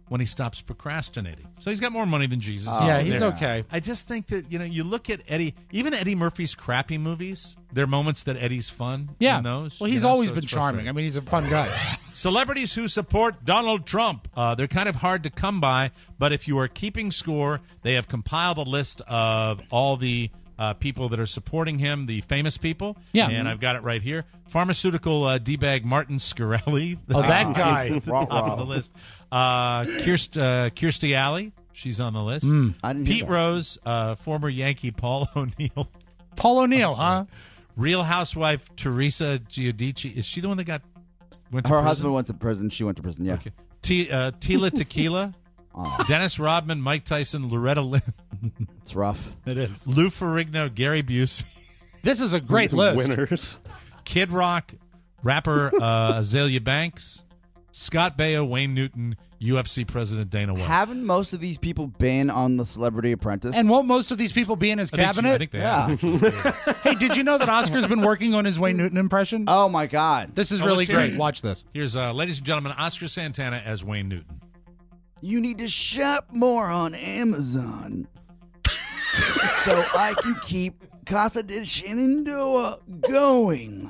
when he stops procrastinating. So he's got more money than Jesus. Oh, yeah, So he's there. okay. I just think that, you know, you look at Eddie, even Eddie Murphy's crappy movies, there are moments that Eddie's fun Yeah. in those. Well, you he's know, always so been it's charming. frustrating. I mean, he's a fun guy. Celebrities who support Donald Trump. Uh, they're kind of hard to come by, but if you are keeping score, they have compiled a list of all the uh, people that are supporting him, the famous people. Yeah. And I've got it right here. Pharmaceutical uh, D-bag Martin Scarelli. Oh, that guy. Is at the top of the list. Uh, Kirst, uh, Kirstie Alley. She's on the list. Mm. I didn't hear Pete that. Rose, uh, former Yankee Paul O'Neill. Paul O'Neill, huh? Real housewife Teresa Giudice. Is she the one that got went to Her prison? husband went to prison. She went to prison. Yeah. Okay. T- uh, Tila Tequila, Oh, Dennis Rodman, Mike Tyson, Loretta Lynn, it's rough. It is. Lou Ferrigno, Gary Busey, This is a great list. Winners. Kid Rock, rapper uh, Azalea Banks, Scott Baio, Wayne Newton, U F C president Dana White. Haven't most of these people been on the Celebrity Apprentice? And won't most of these people be in his I think she- cabinet? I think they Yeah. have. Hey, did you know that Oscar's been working on his Wayne Newton impression? Oh my God! This is Oh, really let's hear great. it. Watch this. Here's, uh, ladies and gentlemen, Oscar Santana as Wayne Newton. You need to shop more on Amazon so I can keep Casa de Shenandoah going.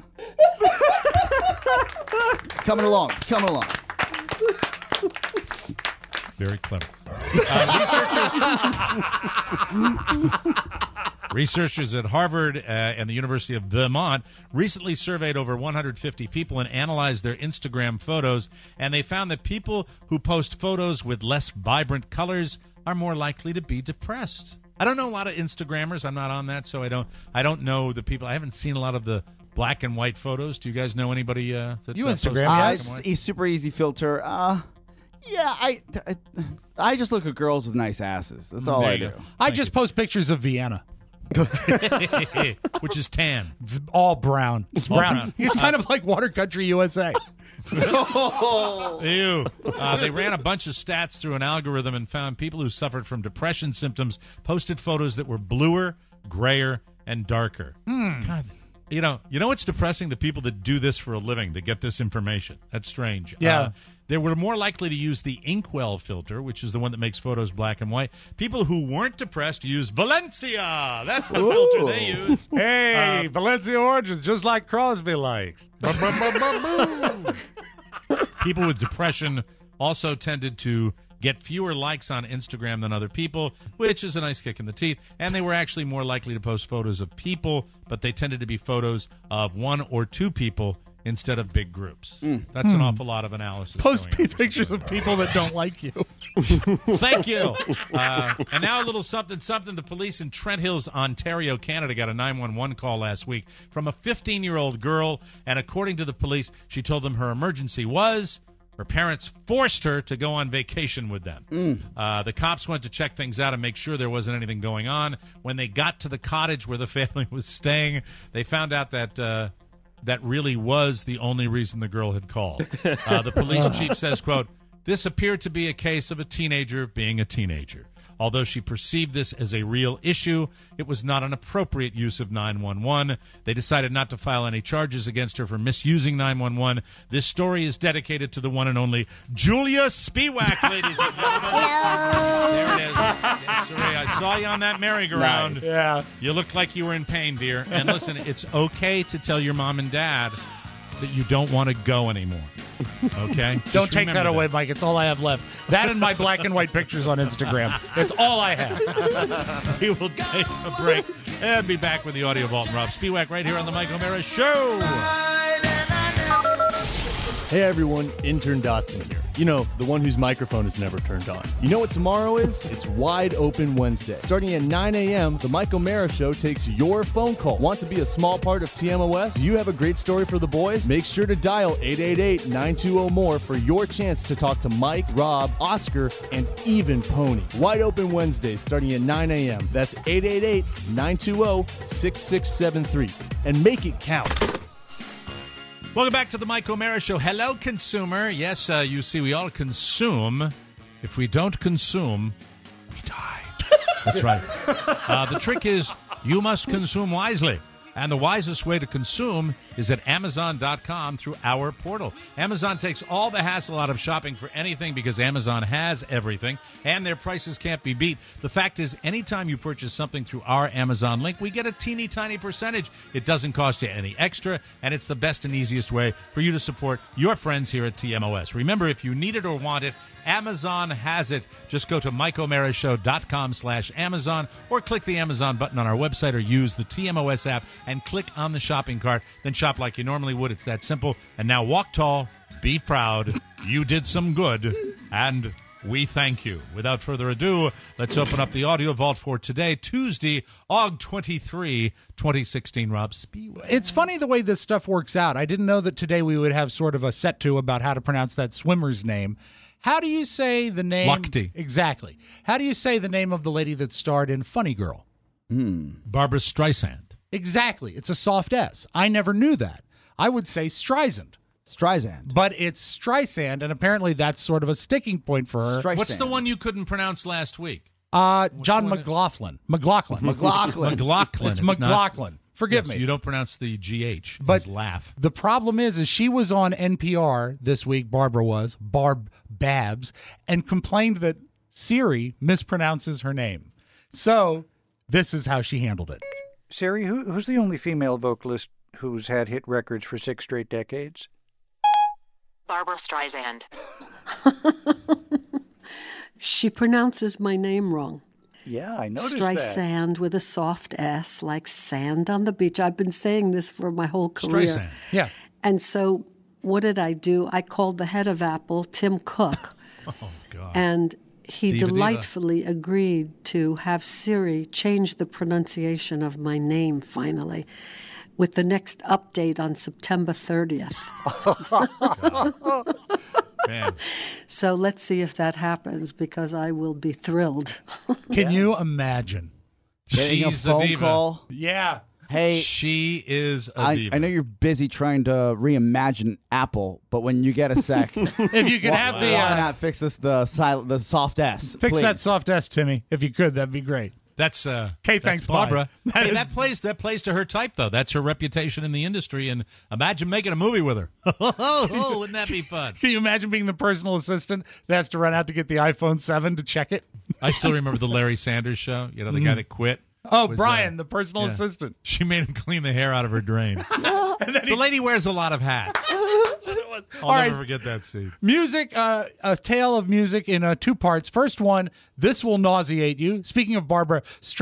It's coming along. It's coming along. Very clever. Uh, researchers, researchers at Harvard uh, and the University of Vermont recently surveyed over one hundred fifty people and analyzed their Instagram photos, and they found that people who post photos with less vibrant colors are more likely to be depressed. I don't know a lot of Instagrammers. I'm not on that, so I don't. I don't know the people. I haven't seen a lot of the black and white photos. Do you guys know anybody uh, that You uh, Instagram, posts yeah. Uh, black and it's white? a super easy filter. Uh, yeah, I, I, I just look at girls with nice asses. That's all There I you do. go. I just post pictures of Vienna. Which is tan. All brown. It's All brown. brown. He's kind of like Water Country U S A. Ew. Uh, they ran a bunch of stats through an algorithm and found people who suffered from depression symptoms posted photos that were bluer, grayer, and darker. God, you know, you know what's depressing? The people that do this for a living, that get this information. That's strange. Yeah. Uh, they were more likely to use the Inkwell filter, which is the one that makes photos black and white. People who weren't depressed use Valencia. That's the filter they use. Hey, Valencia Orange is just like Crosby likes. People with depression also tended to get fewer likes on Instagram than other people, which is a nice kick in the teeth. And they were actually more likely to post photos of people, but they tended to be photos of one or two people instead of big groups. That's an awful lot of analysis. Post going on. pictures of people that don't like you. Thank you. Uh, and now a little something, something. The police in Trent Hills, Ontario, Canada, got a nine one one call last week from a fifteen-year-old girl. And according to the police, she told them her emergency was her parents forced her to go on vacation with them. Uh, the cops went to check things out and make sure there wasn't anything going on. When they got to the cottage where the family was staying, they found out that uh, that really was the only reason the girl had called. Uh, the police chief says, quote, "This appeared to be a case of a teenager being a teenager. Although she perceived this as a real issue, it was not an appropriate use of nine one one. They decided not to file any charges against her for misusing nine one one. This story is dedicated to the one and only Julia Spiewak, ladies and gentlemen. There it is. Yes, sirree. I saw you on that merry-go-round. Nice. Yeah. You looked like you were in pain, dear. And listen, it's okay to tell your mom and dad that you don't want to go anymore. Okay? Just Don't take remember that away, Mike. It's all I have left. That and my black and white pictures on Instagram. It's all I have. We will take a break and be back with the Audio Vault and Rob Spiewak right here on the Mike O'Mara Show. Hey everyone, Intern Dotson here. You know, the one whose microphone is never turned on. You know what tomorrow is? It's Wide Open Wednesday. Starting at nine a.m., the Mike O'Mara Show takes your phone call. Want to be a small part of T M O S? Do you have a great story for the boys? Make sure to dial eight eight eight, nine two zero, M O R E for your chance to talk to Mike, Rob, Oscar, and even Pony. Wide Open Wednesday starting at nine a.m. That's eight eight eight, nine two zero, six six seven three. And make it count. Welcome back to the Mike O'Mara Show. Hello, consumer. Yes, uh, you see, we all consume. If we don't consume, we die. That's right. Uh, the trick is you must consume wisely. And the wisest way to consume is at Amazon dot com through our portal. Amazon takes all the hassle out of shopping for anything because Amazon has everything, and their prices can't be beat. The fact is, anytime you purchase something through our Amazon link, we get a teeny tiny percentage. It doesn't cost you any extra, and it's the best and easiest way for you to support your friends here at T M O S. Remember, if you need it or want it, Amazon has it. Just go to Mike O'Mara Show dot com slash Amazon or click the Amazon button on our website or use the T M O S app and click on the shopping cart. Then shop like you normally would. It's that simple. And now walk tall, be proud. You did some good, and we thank you. Without further ado, let's open up the audio vault for today, Tuesday, August twenty-third, twenty sixteen. Rob Spiewak. It's funny the way this stuff works out. I didn't know that today we would have sort of a set to about how to pronounce that swimmer's name. How do you say the name? Lochte. Exactly. How do you say the name of the lady that starred in Funny Girl? Hmm. Barbara Streisand. Exactly. It's a soft S. I never knew that. I would say Streisand. Streisand. But it's Streisand, and apparently that's sort of a sticking point for her. Streisand. What's the one you couldn't pronounce last week? Uh, John McLaughlin. McLaughlin. McLaughlin. McLaughlin. It's, It's not- McLaughlin. Forgive Yes, me. You don't pronounce the G H. But His laugh. The problem is, is she was on N P R this week, Barbara was, Barb Babs, and complained that Siri mispronounces her name. So this is how she handled it. Siri, who, who's the only female vocalist who's had hit records for six straight decades? Barbara Streisand. She pronounces my name wrong. Yeah, I noticed that. Streisand with a soft S, like sand on the beach. I've been saying this for my whole career. Streisand. Yeah. And so what did I do? I called the head of Apple, Tim Cook, Oh, God. and he Diva, diva. delightfully agreed to have Siri change the pronunciation of my name finally with the next update on September thirtieth. Man. So let's see if that happens, because I will be thrilled. Can you imagine? Getting a She's a phone diva. call. Yeah. Hey, She is a I, diva. I know you're busy trying to reimagine Apple, but when you get a sec, If you could why, have the why uh, not fix this the silent the soft S? fix please? that soft S, Timmy, if you could, that'd be great. That's uh Okay, that's thanks, Barbara. bye. That Hey, is- that plays that plays to her type though. That's her reputation in the industry, and imagine making a movie with her. Oh, wouldn't that be fun? Can you imagine being the personal assistant that has to run out to get the iPhone seven to check it? I still remember the Larry Sanders Show. You know, the guy that quit. Oh, was, Brian, uh, the personal yeah. assistant. She made him clean the hair out of her drain. The lady wears a lot of hats. I'll All never right. forget that scene. Music, uh, a tale of music in uh, two parts. First one, this will nauseate you. Speaking of Barbara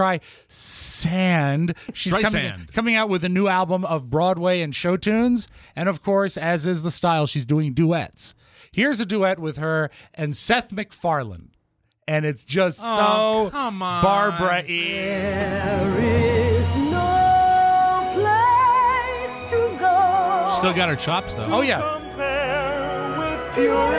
Streisand, she's coming, Streisand. coming out with a new album of Broadway and show tunes. And of course, as is the style, she's doing duets. Here's a duet with her and Seth MacFarlane. And it's just Oh, so come on. Barbara. There is no place to go. Still got her chops though. Oh, yeah. With pure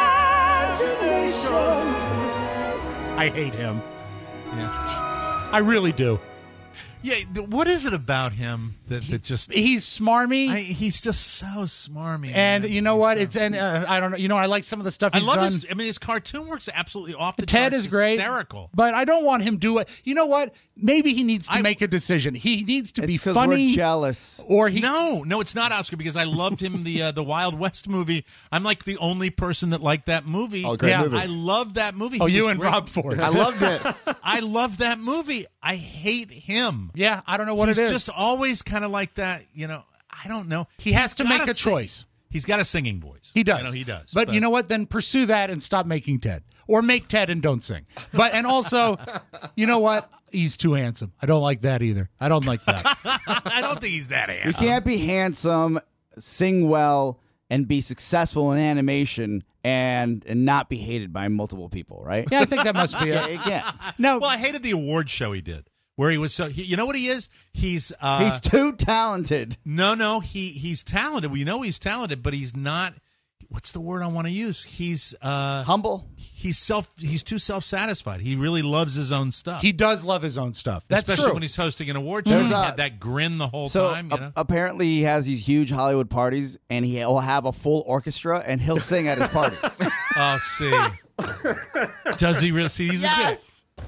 imagination. I hate him. Yeah. I really do. Yeah, th- what is it about him that, that just He's smarmy. I, he's just so smarmy. And man. you know He's what? so- It's and uh, I don't know. You know, I like some of the stuff I he's love done. his. I mean, his cartoon works absolutely off the Ted charts. is great, hysterical. but I don't want him do it. You know what? Maybe he needs to I- make a decision. He needs to It's be 'cause funny, we're jealous. or he. No, no, it's not Oscar because I loved him the uh, the Wild West movie. I'm like the only person that liked that movie. Oh, great Yeah. movie. I loved that movie. Oh, He you was and great. Rob Ford. I loved it. I love that movie. I hate him. Yeah, I don't know what He's it is. just always kind of like that. You know, I don't know. he has to He's make got a sing- choice. He's got a singing voice. He does. You know, he does. But, you know what? Then pursue that and stop making Ted, or make Ted and don't sing. But and also, you know what? He's too handsome. I don't like that either. I don't like that. I don't think he's that handsome. You can't be handsome, sing well, and be successful in animation and and not be hated by multiple people, right? Yeah, I think that must be Yeah, it. again. No, Well, I hated the award show he did, where he was so. He, you know what he is? He's uh, He's too talented. no, no. He he's talented. We know he's talented, but he's not. What's the word I want to use? He's uh, Humble. he's self. He's too self satisfied. He really loves his own stuff. he does love his own stuff. That's Especially true. when he's hosting an award show. There's He a- had that grin the whole So time. You a- know? apparently he has these huge Hollywood parties, and he'll have a full orchestra, and he'll sing at his parties. Oh, see. Does he really see? He's Yes. a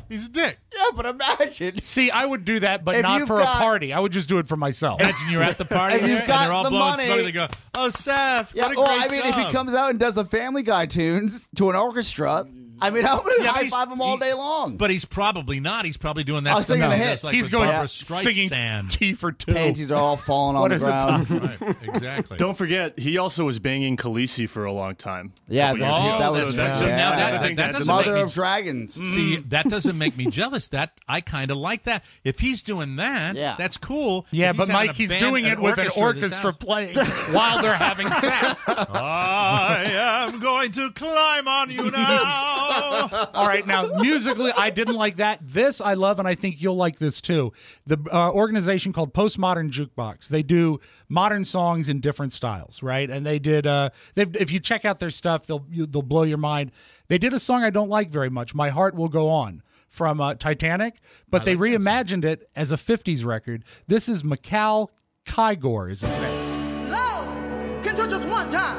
He's a dick. Yeah, but imagine. See, I would do that, but If not you've for got- a party. I would just do it for myself. Imagine you're at the party If here, you've and got they're all the blowing money- smoke. They go, "Oh, Seth, Yeah, what a well, great I mean, if he job." comes out and does the Family Guy tunes to an orchestra, I mean, I'm going to Yeah, but high he's- five him all he- day long. But he's probably not. He's probably doing I that was stuff singing he the does, hits. like He's with going Barbra singing Streisand. T for two. Panties are all falling on What the is it, ground. Tom? Right, exactly. Don't forget, he also was banging Khaleesi for a long time. Yeah, Couple that- years ago. that So was- that's yeah. just- Now I that, think that, that that's doesn't Mother make of me, Dragons. See, that doesn't make me jealous. That I kind of like that. If he's doing that, Yeah. that's cool. Yeah, If but he's having Mike, a he's band- doing it with an at his orchestra house. playing while they're having sex. I am going to climb on you now. All right, now musically, I didn't like that. This I love, and I think you'll like this too. The uh, organization called Postmodern Jukebox. They do modern songs in different styles, right? And they did. Uh, they've, if you check out their stuff, they'll you, they'll blow your mind. They did a song I don't like very much. My Heart Will Go On from uh, Titanic, but they reimagined it as a fifties record. This is Mikal Kygor is his name. Love can touch us one time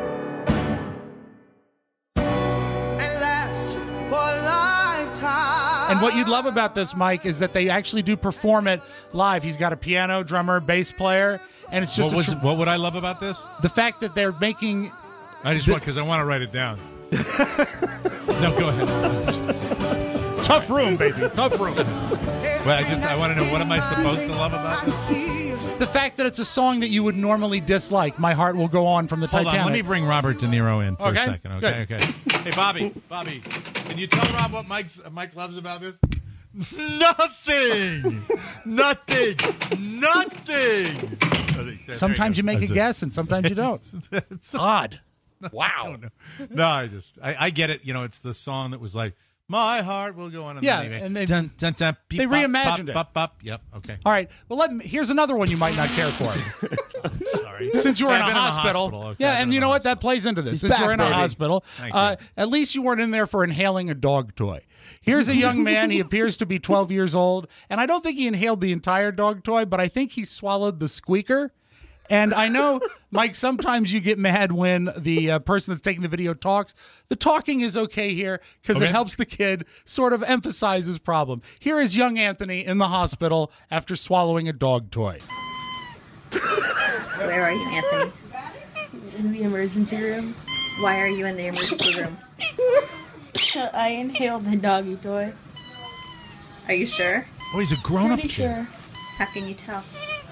and last for a lifetime. And what you'd love about this, Mike, is that they actually do perform it live. He's got a piano, drummer, bass player, and it's just What, a was, tr- what would I love about this? the fact that they're making. I just want because I want to write it down. No, go ahead. Tough room, baby. Tough room. Well, I just I want to know what am I supposed to love about this? The fact that it's a song that you would normally dislike. My Heart Will Go On from the Hold Titanic. on, let me bring Robert De Niro in for Okay, a second. Okay, good. okay. Hey, Bobby, Bobby, can you tell Rob what Mike's, uh, Mike loves about this? Nothing, nothing, nothing. Sometimes you make a That's it. guess, and sometimes you don't. It's- Odd. I Wow. don't know. No, I just I, I get it. You know, it's the song that was like "My Heart Will Go On." And Yeah, then and they- dun, dun, dun, beep, they bop, reimagined bop, it. Bop, bop. Yep. Okay. All right. Well, let me, here's another one you might not care for. Sorry. Since you were Yeah, in a I've been hospital. Okay, I've yeah, been and in you a know what? hospital. That plays into this. He's Since back, you're in a baby. hospital, Thank uh, at least you weren't in there for inhaling a dog toy. Here's a young man. He appears to be twelve years old, and I don't think he inhaled the entire dog toy, but I think he swallowed the squeaker. And I know, Mike, sometimes you get mad when the uh, person that's taking the video talks. The talking is okay here because Okay. it helps the kid sort of emphasize his problem. Here is young Anthony in the hospital after swallowing a dog toy. Where are you, Anthony? In the emergency room. Why are you in the emergency room? I inhaled the doggy toy. Are you sure? Oh, he's a grown-up Pretty kid. sure. How can you tell?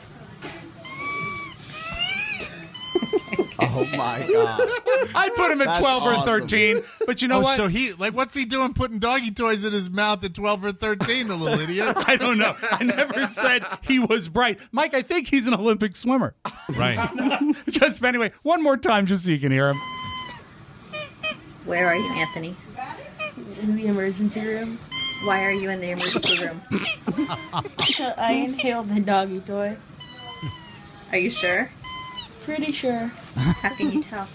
Oh my god! I'd put him at That's twelve or awesome. thirteen, but you know oh, what? so he like what's he doing putting doggy toys in his mouth at twelve or thirteen? The little idiot. I don't know. I never said he was bright. Mike, I think he's an Olympic swimmer. Right. Just anyway, one more time just so you can hear him. Where are you, Anthony? In the emergency room. Why are you in the emergency room? I inhaled the doggy toy. Are you sure? Pretty sure. How can you tell?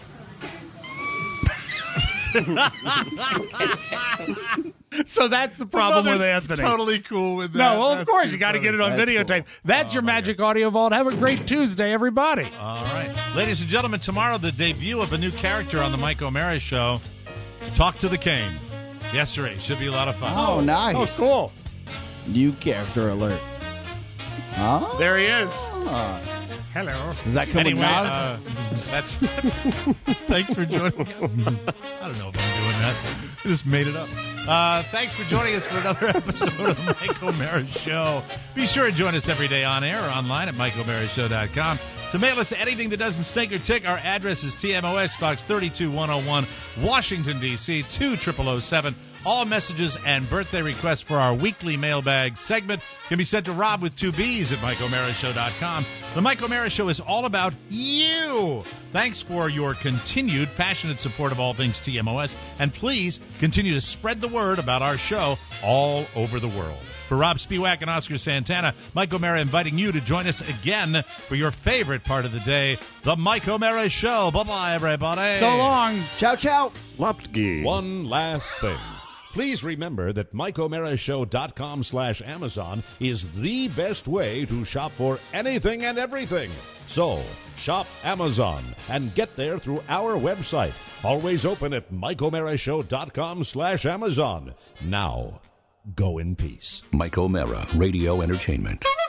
So that's the problem with Mother's Anthony. Totally cool with that. No, well, of That's course, too you got to funny. get it on That's videotape. cool. That's your Magic Audio Vault. Have a great Tuesday, everybody. All right. Ladies and gentlemen, tomorrow the debut of a new character on the Mike O'Mara Show, Talk to the Cane. Yesterday. Should be a lot of fun. Oh, nice. Oh, cool. New character alert. Huh? There he is. Ah. Hello. Does that come anyway, with Nas? uh, that's thanks for joining us. I don't know if I'm doing that. I just made it up. Uh, thanks for joining us for another episode of the Mike O'Mara Show. Be sure to join us every day on air or online at mike o'mara show dot com. To mail us anything that doesn't stink or tick, our address is T M O X Box thirty-two one oh one, Washington, D C two zero zero zero seven. All messages and birthday requests for our weekly mailbag segment can be sent to Rob with two B's at mike o'mara show dot com. The Mike O'Mara Show is all about you. Thanks for your continued passionate support of all things T M O S, and please continue to spread the word about our show all over the world. For Rob Spiewak and Oscar Santana, Mike O'Mara inviting you to join us again for your favorite part of the day, The Mike O'Mara Show. Bye-bye, everybody. So long. Ciao, ciao. Lopke. One last thing. Please remember that mike o'mara show dot com slash Amazon is the best way to shop for anything and everything. So, shop Amazon and get there through our website. Always open at mike o'mara show dot com slash Amazon. Now, Go in peace. Mike O'Mara, Radio Entertainment.